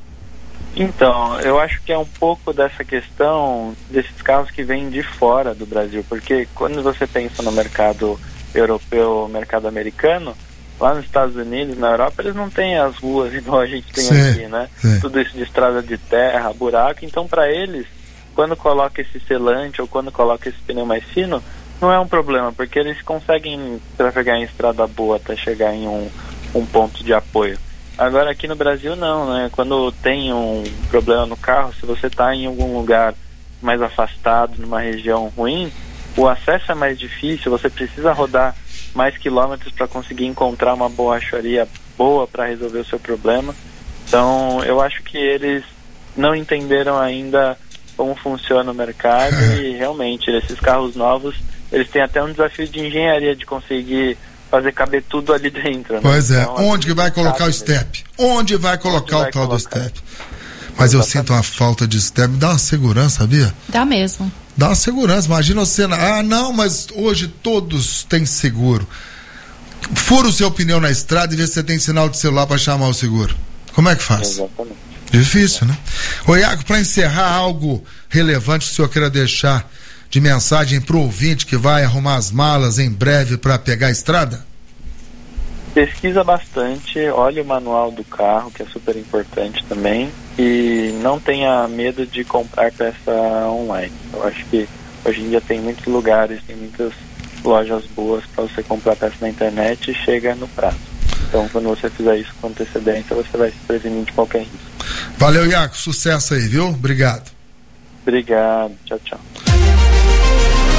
Então, eu acho que é um pouco dessa questão desses carros que vêm de fora do Brasil, porque quando você pensa no mercado europeu, mercado americano, lá nos Estados Unidos, na Europa, eles não têm as ruas igual a gente tem sim, aqui, né? Sim. Tudo isso de estrada de terra, buraco, então para eles, quando coloca esse selante ou quando coloca esse pneu mais fino, não é um problema, porque eles conseguem trafegar em estrada boa até chegar em um, um ponto de apoio. Agora aqui no Brasil não, né? Quando tem um problema no carro, se você está em algum lugar mais afastado, numa região ruim, o acesso é mais difícil, você precisa rodar mais quilômetros para conseguir encontrar uma borracharia boa para resolver o seu problema. Então eu acho que eles não entenderam ainda como funciona o mercado e realmente esses carros novos, eles têm até um desafio de engenharia de conseguir fazer caber tudo ali dentro. Né? Pois é, então, onde que vai colocar o step? Onde vai colocar onde vai o tal colocar? do step? Mas eu sinto uma falta de step, dá uma segurança, sabia? Dá mesmo. Dá uma segurança, imagina você, na... ah não, mas hoje todos têm seguro. Fura o seu pneu na estrada e vê se você tem sinal de celular para chamar o seguro. Como é que faz? Exatamente. Difícil, né? Ô Iago, para encerrar, algo relevante que o senhor queira deixar de mensagem pro ouvinte que vai arrumar as malas em breve para pegar a estrada? Pesquisa bastante, olhe o manual do carro, que é super importante também, e não tenha medo de comprar peça online. Eu acho que hoje em dia tem muitos lugares, tem muitas lojas boas para você comprar peça na internet e chega no prazo. Então, quando você fizer isso com antecedência, você vai se prevenir de qualquer risco. Valeu, Iago, sucesso aí, viu? Obrigado. Obrigado, tchau, tchau.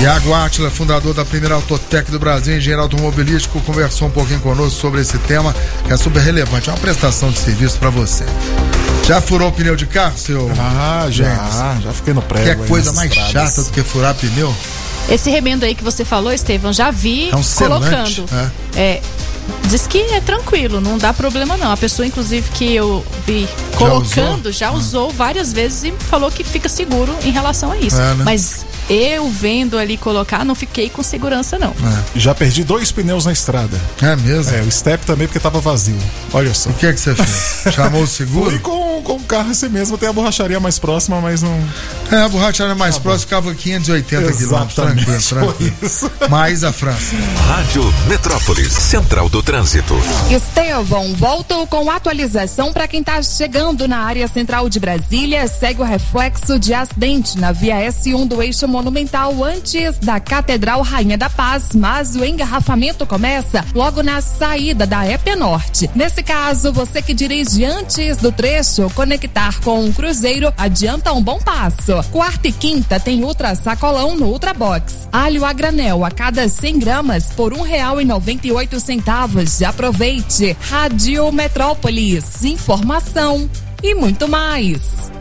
Iago Átila, fundador da primeira Autotec do Brasil, engenheiro automobilístico, conversou um pouquinho conosco sobre esse tema, que é super relevante, é uma prestação de serviço para você. Já furou o pneu de carro, seu? Ah, já, James? Já fiquei no prego. Que é coisa mais estradas. chata do que furar pneu? Esse remendo aí que você falou, Estevão, já vi é um colocando. Selante, é. é. Diz que é tranquilo, não dá problema não. A pessoa, inclusive, que eu vi colocando, já usou, já usou ah. várias vezes e falou que fica seguro em relação a isso. É, né? Mas eu vendo ali colocar, não fiquei com segurança não. É. Já perdi dois pneus na estrada. É mesmo? É, o step também porque tava vazio. Olha só. O que é que você fez? Chamou o seguro? Fui com, com o carro assim mesmo, tem a borracharia mais próxima, mas não... É, a borracharia mais ah, próxima ficava quinhentos e oitenta quilômetros, tranquilo, tranquilo. Mais a França. Rádio Metrópolis, Central do Trânsito. Estevão, volto com atualização para quem está chegando na área central de Brasília. Segue o reflexo de acidente na via S um do eixo monumental antes da Catedral Rainha da Paz, mas o engarrafamento começa logo na saída da E P Norte. Nesse caso, você que dirige antes do trecho conectar com o Cruzeiro, adianta um bom passo. Quarta e quinta tem Ultra Sacolão no Ultra Box. Alho a granel a cada cem gramas por um real e noventa e oito centavos. Aproveite. Rádio Metrópolis, informação e muito mais.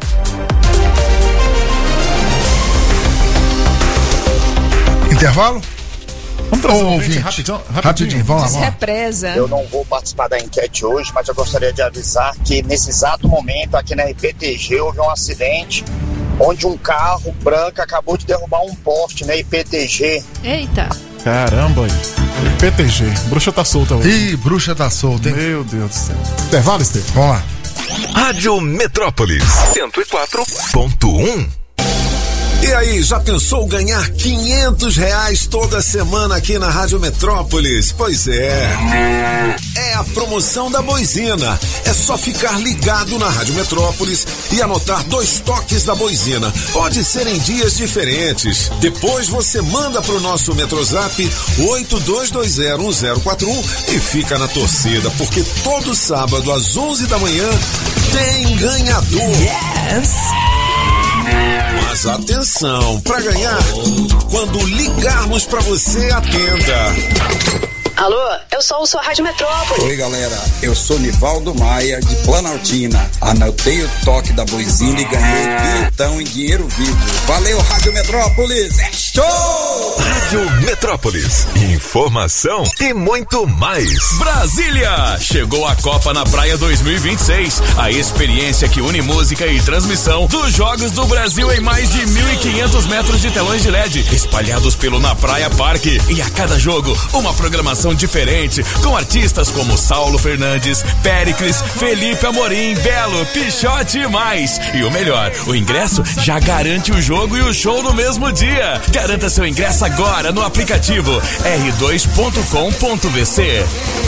Intervalo? Vamos trazer um ouvinte, rapidinho, rapidinho. rapidinho, vamos lá. Vamos. Represa. Eu não vou participar da enquete hoje, mas eu gostaria de avisar que nesse exato momento aqui na R P T G houve um acidente onde um carro branco acabou de derrubar um poste na R P T G. Eita. Caramba, R P T G, bruxa tá solta hoje. Ih, bruxa tá solta, hein? Meu Deus do céu. Intervalo, Estevão. Vamos lá. Rádio Metrópolis, cento e quatro ponto um. E aí, já pensou ganhar quinhentos reais toda semana aqui na Rádio Metrópolis? Pois é. É a promoção da Boizina. É só ficar ligado na Rádio Metrópolis e anotar dois toques da Boizina. Pode ser em dias diferentes. Depois você manda pro nosso Metrozap oito dois dois zero um zero quatro um e fica na torcida, porque todo sábado às onze da manhã tem ganhador. Yes! Mas atenção, para ganhar, quando ligarmos para você, atenda. Alô, eu sou o sua Rádio Metrópolis. Oi, galera, eu sou Nivaldo Maia, de Planaltina. Anotei o toque da Boizina e ganhei quinhentão em dinheiro vivo. Valeu, Rádio Metrópolis, é show! Rádio Metrópolis, informação e muito mais. Brasília, chegou a Copa na Praia dois mil e vinte e seis, a experiência que une música e transmissão dos Jogos do Brasil em mais de mil e quinhentos metros de telões de L E D, espalhados pelo Na Praia Parque. E a cada jogo, uma programação diferente, com artistas como Saulo Fernandes, Péricles, Felipe Amorim, Belo, Pichote e mais. E o melhor, o ingresso já garante o jogo e o show no mesmo dia. Garanta seu ingresso agora no aplicativo r dois ponto com ponto v c.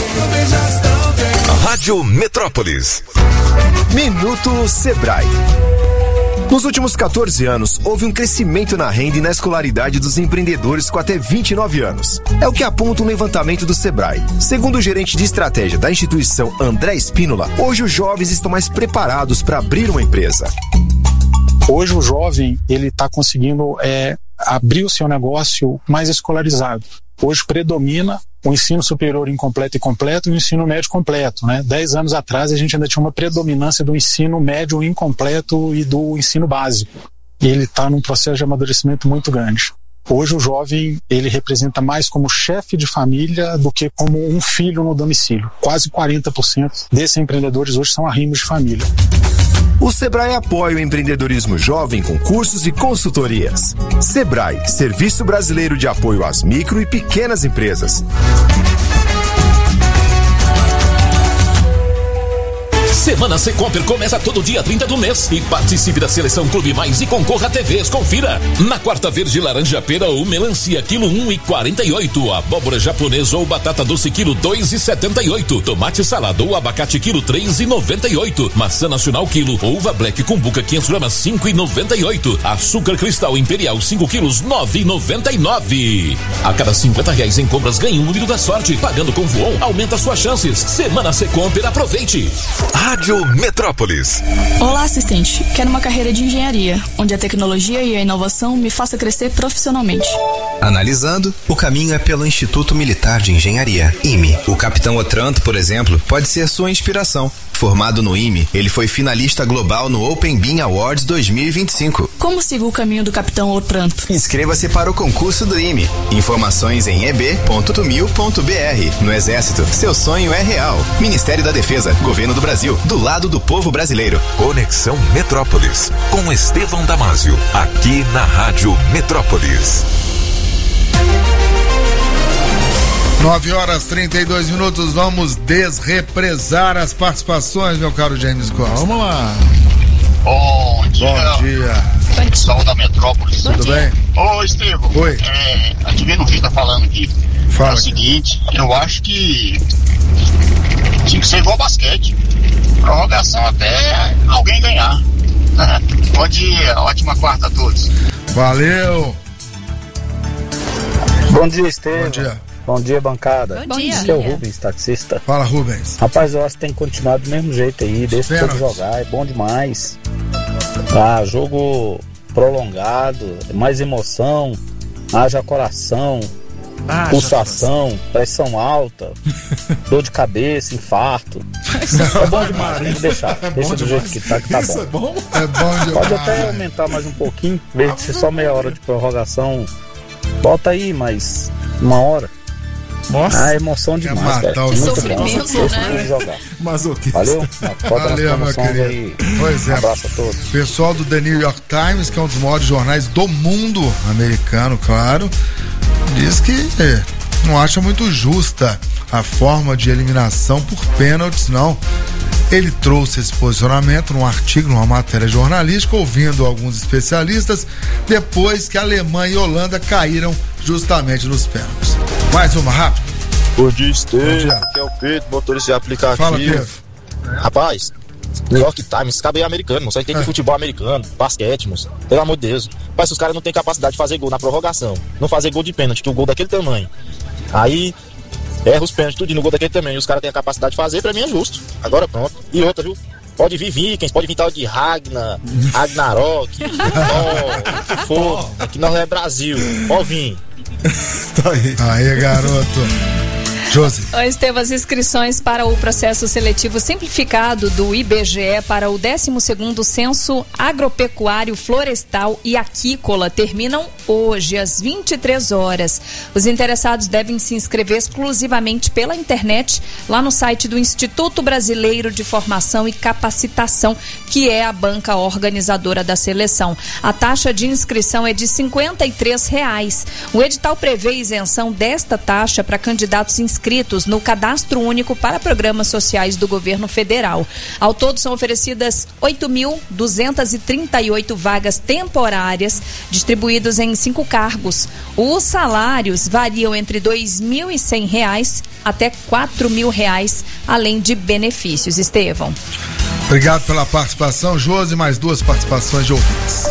Rádio Metrópolis. Minuto Sebrae. Nos últimos quatorze anos, houve um crescimento na renda e na escolaridade dos empreendedores com até vinte e nove anos. É o que aponta um levantamento do Sebrae. Segundo o gerente de estratégia da instituição, André Espínola, hoje os jovens estão mais preparados para abrir uma empresa. Hoje o jovem, ele está conseguindo é, abrir o seu negócio mais escolarizado. Hoje predomina o ensino superior incompleto e completo e o ensino médio completo, né? Dez anos atrás a gente ainda tinha uma predominância do ensino médio incompleto e do ensino básico. E ele está num processo de amadurecimento muito grande. Hoje o jovem, ele representa mais como chefe de família do que como um filho no domicílio. Quase quarenta por cento desses empreendedores hoje são arrimos de família. O Sebrae apoia o empreendedorismo jovem com cursos e consultorias. Sebrae, Serviço Brasileiro de Apoio às Micro e Pequenas Empresas. Semana Secomper começa todo dia trinta do mês e participe da Seleção Clube Mais e concorra a T Vs. Confira. Na quarta verde, laranja pera ou melancia, quilo um e quarenta e oito. Abóbora japonesa ou batata doce, quilo dois e setenta e oito. Tomate salada ou abacate, quilo três e noventa e oito. Maçã nacional, quilo. Uva black cumbuca, quinhentos gramas, cinco e noventa e oito. Açúcar cristal imperial, cinco quilos, nove e noventa e nove. A cada cinquenta reais em compras, ganhe um número da sorte. Pagando com Voon, aumenta suas chances. Semana Secomper, aproveite. Rádio Metrópolis. Olá, assistente. Quero uma carreira de engenharia, onde a tecnologia e a inovação me faça crescer profissionalmente. Analisando, o caminho é pelo Instituto Militar de Engenharia, I M E. O capitão Otranto, por exemplo, pode ser sua inspiração. Formado no I M E, ele foi finalista global no Open Bean Awards dois mil e vinte e cinco. Como sigo o caminho do capitão Otranto? Inscreva-se para o concurso do I M E. Informações em e b ponto tumil ponto b r. No Exército, seu sonho é real. Ministério da Defesa, Governo do Brasil, do lado do povo brasileiro. Conexão Metrópolis, com Estevão Damásio, aqui na Rádio Metrópolis. nove horas e trinta e dois minutos, vamos desrepresar as participações, meu caro James Costa. Vamos lá. Bom dia. Bom dia. Pessoal da Metrópolis. Tudo Bom bem? Ô, Estevão. Oi. É, a gente vendo o vídeo tá falando aqui. Fala. É o seguinte, eu acho que tinha que ser igual basquete. Prorrogação até alguém ganhar. Bom dia, ótima quarta a todos. Valeu. Bom dia, Estevão. Bom dia. Bom dia, bancada. Bom dia. Aqui é o Rubens, taxista. Fala, Rubens. Rapaz, eu acho que tem que continuar do mesmo jeito aí, deixa o povo jogar, é bom demais. Ah, jogo prolongado, mais emoção, haja coração, Ah, pulsação, pressão alta, dor de cabeça, infarto. É bom demais, tem que deixar. É Deixa bom do demais. jeito que tá, que tá Isso bom. é bom? É bom demais. Pode até aumentar mais um pouquinho, em vez de ser só meia hora de prorrogação, bota aí mais uma hora. Nossa. Ah, emoção demais, matar cara. o Muito sofrimento, bom. Deixa né? ele jogar. Masoquista. Valeu? Foda Valeu, nas meu promoções querido. aí. Pois é. Um abraço a todos. Pessoal do The New York Times, que é um dos maiores jornais do mundo americano, claro, diz que é, não acha muito justa a forma de eliminação por pênaltis, não. Ele trouxe esse posicionamento num artigo, numa matéria jornalística, ouvindo alguns especialistas, depois que a Alemanha e a Holanda caíram justamente nos pênaltis. Mais uma, rápido. Bom dia, Estevão. Bom dia. Aqui é o Pedro, motorista de aplicativo. Fala, Pedro. Rapaz, New York Times, cabe aí americano, moço. Aí tem que É. futebol americano, basquete, moço. Pelo amor de Deus. Mas os caras não têm capacidade de fazer gol na prorrogação, não fazer gol de pênalti, que o gol daquele tamanho. Aí erra os pênaltis, tudo no gol daquele tamanho. E os caras têm a capacidade de fazer, pra mim é justo. Agora pronto. E outra, viu? Pode vir Vikings, pode vir tal de Ragnar, Ragnarok, Thor, for, aqui nós é Brasil. Pode vir. Tá aí. Aí, garoto. Josi. Ô, Estevão, as inscrições para o processo seletivo simplificado do I B G E para o décimo segundo Censo Agropecuário, Florestal e Aquícola terminam hoje, às vinte e três horas. Os interessados devem se inscrever exclusivamente pela internet, lá no site do Instituto Brasileiro de Formação e Capacitação, que é a banca organizadora da seleção. A taxa de inscrição é de cinquenta e três reais. O edital prevê isenção desta taxa para candidatos inscritos no Cadastro Único para Programas Sociais do Governo Federal. Ao todo são oferecidas oito mil duzentas e trinta e oito vagas temporárias, distribuídas em cinco cargos. Os salários variam entre dois mil e cem reais até quatro mil reais, além de benefícios. Estevão. Obrigado pela participação, Josi. Mais duas participações de ouvintes.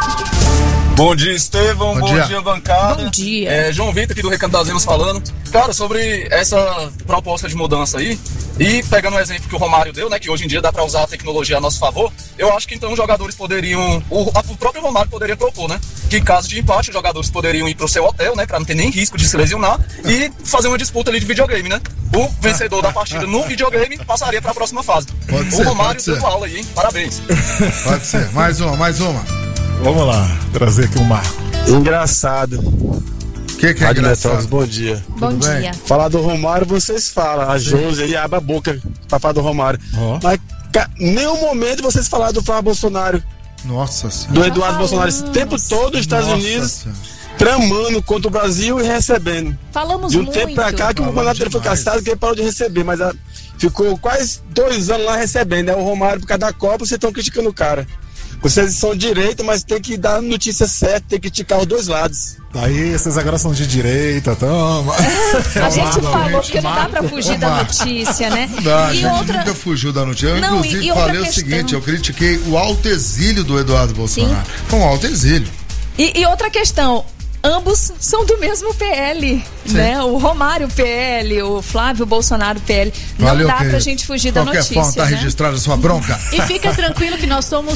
Bom dia, Estevão. Bom Bom, dia. dia. bancada. Bom dia. É, João Vitor aqui do Recanto das Emas falando. Cara, sobre essa proposta de mudança aí, e pegando o exemplo que o Romário deu, né, que hoje em dia dá pra usar a tecnologia a nosso favor, eu acho que então os jogadores poderiam, o, o próprio Romário poderia propor, né, que em caso de empate os jogadores poderiam ir pro seu hotel, né, pra não ter nem risco de se lesionar e fazer uma disputa ali de videogame, né. O vencedor da partida no videogame passaria pra próxima fase. Pode o ser, Romário pode ser. deu aula aí, hein, parabéns. Pode ser. Mais uma, mais uma. Vamos lá, trazer aqui o Marco. Engraçado. O que, que é Rádio engraçado? Metrópolis, bom dia. Bom Tudo bem? dia. Falar do Romário, vocês falam. A Josi aí abre a boca pra falar do Romário. Ó. Mas ca- nenhum momento vocês falaram do Flávio Bolsonaro, Nossa senhora. do Eduardo Bolsonaro, esse tempo todo nos Estados Nossa Unidos, senhora. tramando contra o Brasil e recebendo. Falamos De um muito. tempo pra cá que o Falamos mandato dele foi demais. caçado, que ele parou de receber, mas ah, ficou quase dois anos lá recebendo. É o Romário, por causa da Copa, vocês estão criticando o cara. Vocês são direita, mas tem que dar notícia certa, tem que criticar os dois lados. Aí, vocês agora são de direita, toma. A gente falou que não dá Marco, pra fugir da Marco. notícia, né? Não, a E gente outra... nunca fugiu da notícia. Eu, Não, inclusive, e- e outra falei o questão. seguinte: eu critiquei o alto exílio do Eduardo Bolsonaro. Foi um alto exílio. E, e outra questão, ambos são do mesmo P L, né? O Romário P L, o Flávio Bolsonaro P L. Não Valeu, dá querido. pra gente fugir da Qualquer notícia, forma, tá né? registrada a sua bronca. E fica tranquilo que nós somos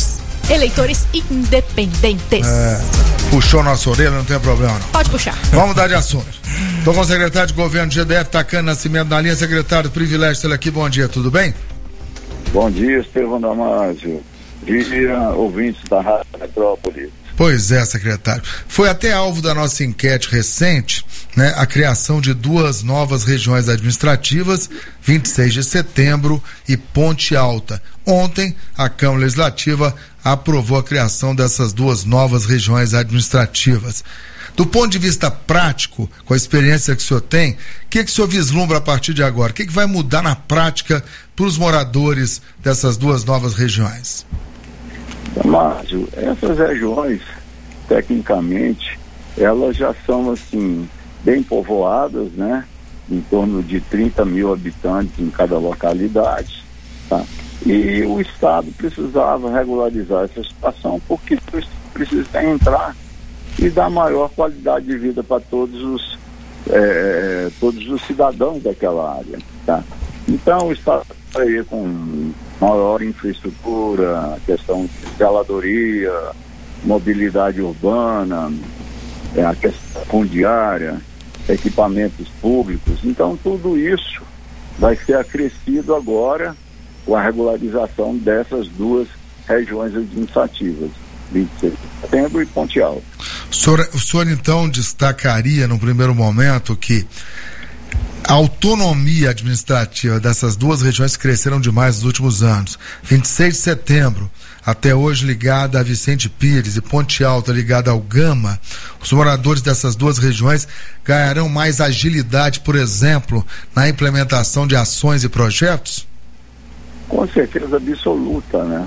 Eleitores independentes. É, puxou nossa orelha, não tem problema não. Pode puxar. Vamos mudar de assunto. Estou com o secretário de governo do G D F, Tacane Nascimento, na linha. Secretário, privilégio ter aqui. Bom dia, tudo bem? Bom dia, Estevão Damasio. Dia, ouvintes da Rádio Metrópolis. Pois é, secretário. Foi até alvo da nossa enquete recente, né, a criação de duas novas regiões administrativas, vinte e seis de setembro e Ponte Alta. Ontem, a Câmara Legislativa aprovou a criação dessas duas novas regiões administrativas. Do ponto de vista prático, com a experiência que o senhor tem, o que, que o senhor vislumbra a partir de agora? O que, que vai mudar na prática para os moradores dessas duas novas regiões? Márcio, essas regiões, tecnicamente, elas já são, assim, bem povoadas, né? Em torno de trinta mil habitantes em cada localidade, tá? E o Estado precisava regularizar essa situação, porque o Estado precisa entrar e dar maior qualidade de vida para todos os, é, todos os cidadãos daquela área, tá? Então, o Estado está aí com maior infraestrutura, questão de zeladoria, mobilidade urbana, é, a questão fundiária, equipamentos públicos. Então, tudo isso vai ser acrescido agora com a regularização dessas duas regiões administrativas, vinte e seis de setembro e Ponte Alta. O senhor, o senhor, então, destacaria, no primeiro momento, que a autonomia administrativa dessas duas regiões cresceram demais nos últimos anos. vinte e seis de setembro, até hoje ligada a Vicente Pires, e Ponte Alta ligada ao Gama. Os moradores dessas duas regiões ganharão mais agilidade, por exemplo, na implementação de ações e projetos? Com certeza absoluta, né?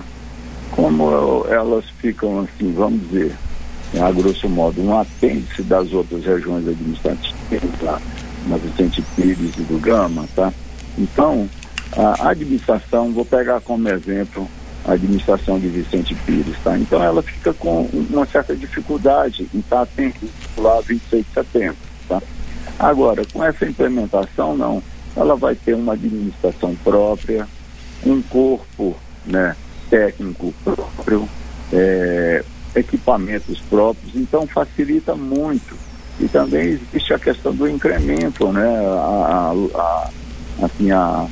Como elas ficam, assim, vamos dizer, a grosso modo, um apêndice das outras regiões administrativas, tá? Na Vicente Pires e do Gama, tá? Então, a administração, vou pegar como exemplo a administração de Vicente Pires, tá? Então ela fica com uma certa dificuldade em estar atento lá vinte e seis de setembro, tá? Agora, com essa implementação, não. Ela vai ter uma administração própria, um corpo, né, técnico próprio, é, equipamentos próprios, então facilita muito. E também existe a questão do incremento, né? A, a, a, assim, a,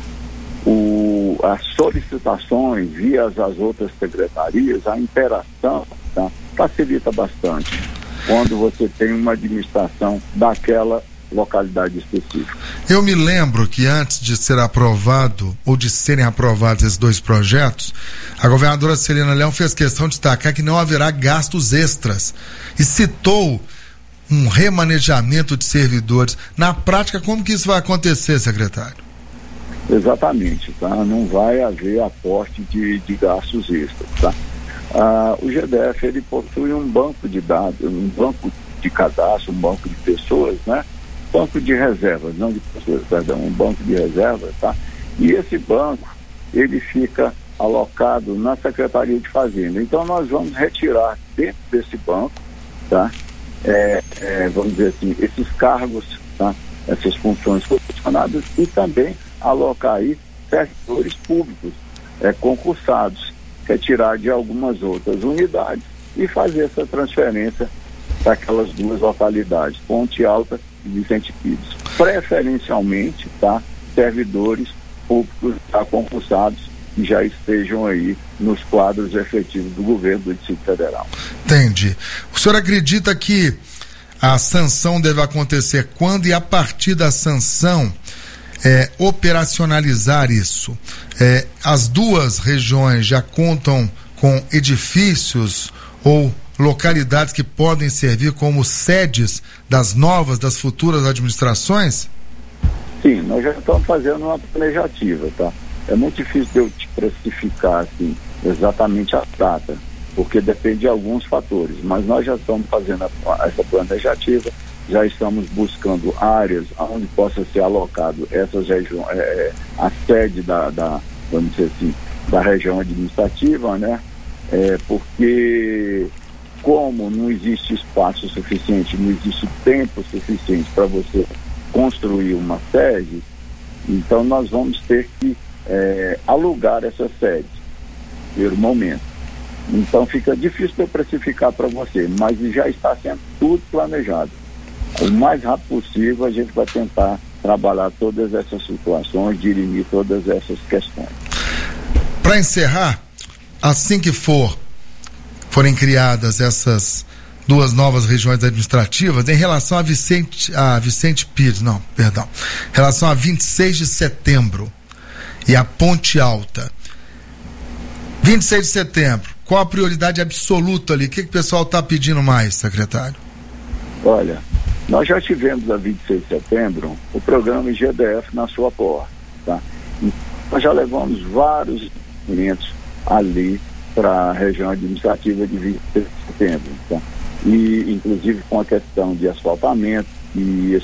o, as solicitações via as, as outras secretarias, a interação, tá? Facilita bastante quando você tem uma administração daquela localidade específica. Eu me lembro que antes de ser aprovado, ou de serem aprovados esses dois projetos, a governadora Celina Leão fez questão de destacar que não haverá gastos extras e citou um remanejamento de servidores. Na prática, como que isso vai acontecer, secretário? Exatamente, tá? Não vai haver aporte de, de gastos extras, tá? Ah, o G D F, ele possui um banco de dados, um banco de cadastro, um banco de pessoas, né? Banco de reservas, não de pessoas, perdão, um banco de reservas, tá? E esse banco, ele fica alocado na Secretaria de Fazenda. Então, nós vamos retirar dentro desse banco, tá? É, é, vamos dizer assim, esses cargos, tá? Essas funções comissionadas, e também alocar aí servidores públicos é, concursados, retirar de algumas outras unidades e fazer essa transferência para aquelas duas localidades, Ponte Alta e Vicente Pires. Preferencialmente, tá? Servidores públicos já concursados que já estejam aí nos quadros efetivos do governo do Distrito Federal. Entendi. O senhor acredita que a sanção deve acontecer quando, e a partir da sanção é, operacionalizar isso? É, as duas regiões já contam com edifícios ou localidades que podem servir como sedes das novas, das futuras administrações? Sim, nós já estamos fazendo uma planejativa, tá? É muito difícil de eu te precificar, assim, exatamente a data, porque depende de alguns fatores, mas nós já estamos fazendo a, essa planejativa, já estamos buscando áreas onde possa ser alocado essas regiões, é, a sede da, da, vamos dizer assim, da região administrativa, né? É, porque como não existe espaço suficiente, não existe tempo suficiente para você construir uma sede, então nós vamos ter que é, alugar essa sede, primeiro momento. Então fica difícil de eu precificar para você, mas já está sendo tudo planejado. O mais rápido possível a gente vai tentar trabalhar todas essas situações, dirimir todas essas questões. Para encerrar, assim que for forem criadas essas duas novas regiões administrativas, em relação a Vicente, a Vicente Pires, não, perdão, em relação a vinte e seis de setembro e a Ponte Alta, vinte e seis de setembro, qual a prioridade absoluta ali? O que, que o pessoal está pedindo mais, secretário? Olha, nós já tivemos a vinte e seis de setembro o programa I G D F na sua porta, tá? Nós já levamos vários documentos ali para a região administrativa de vinte e seis de setembro, tá? E inclusive com a questão de asfaltamento e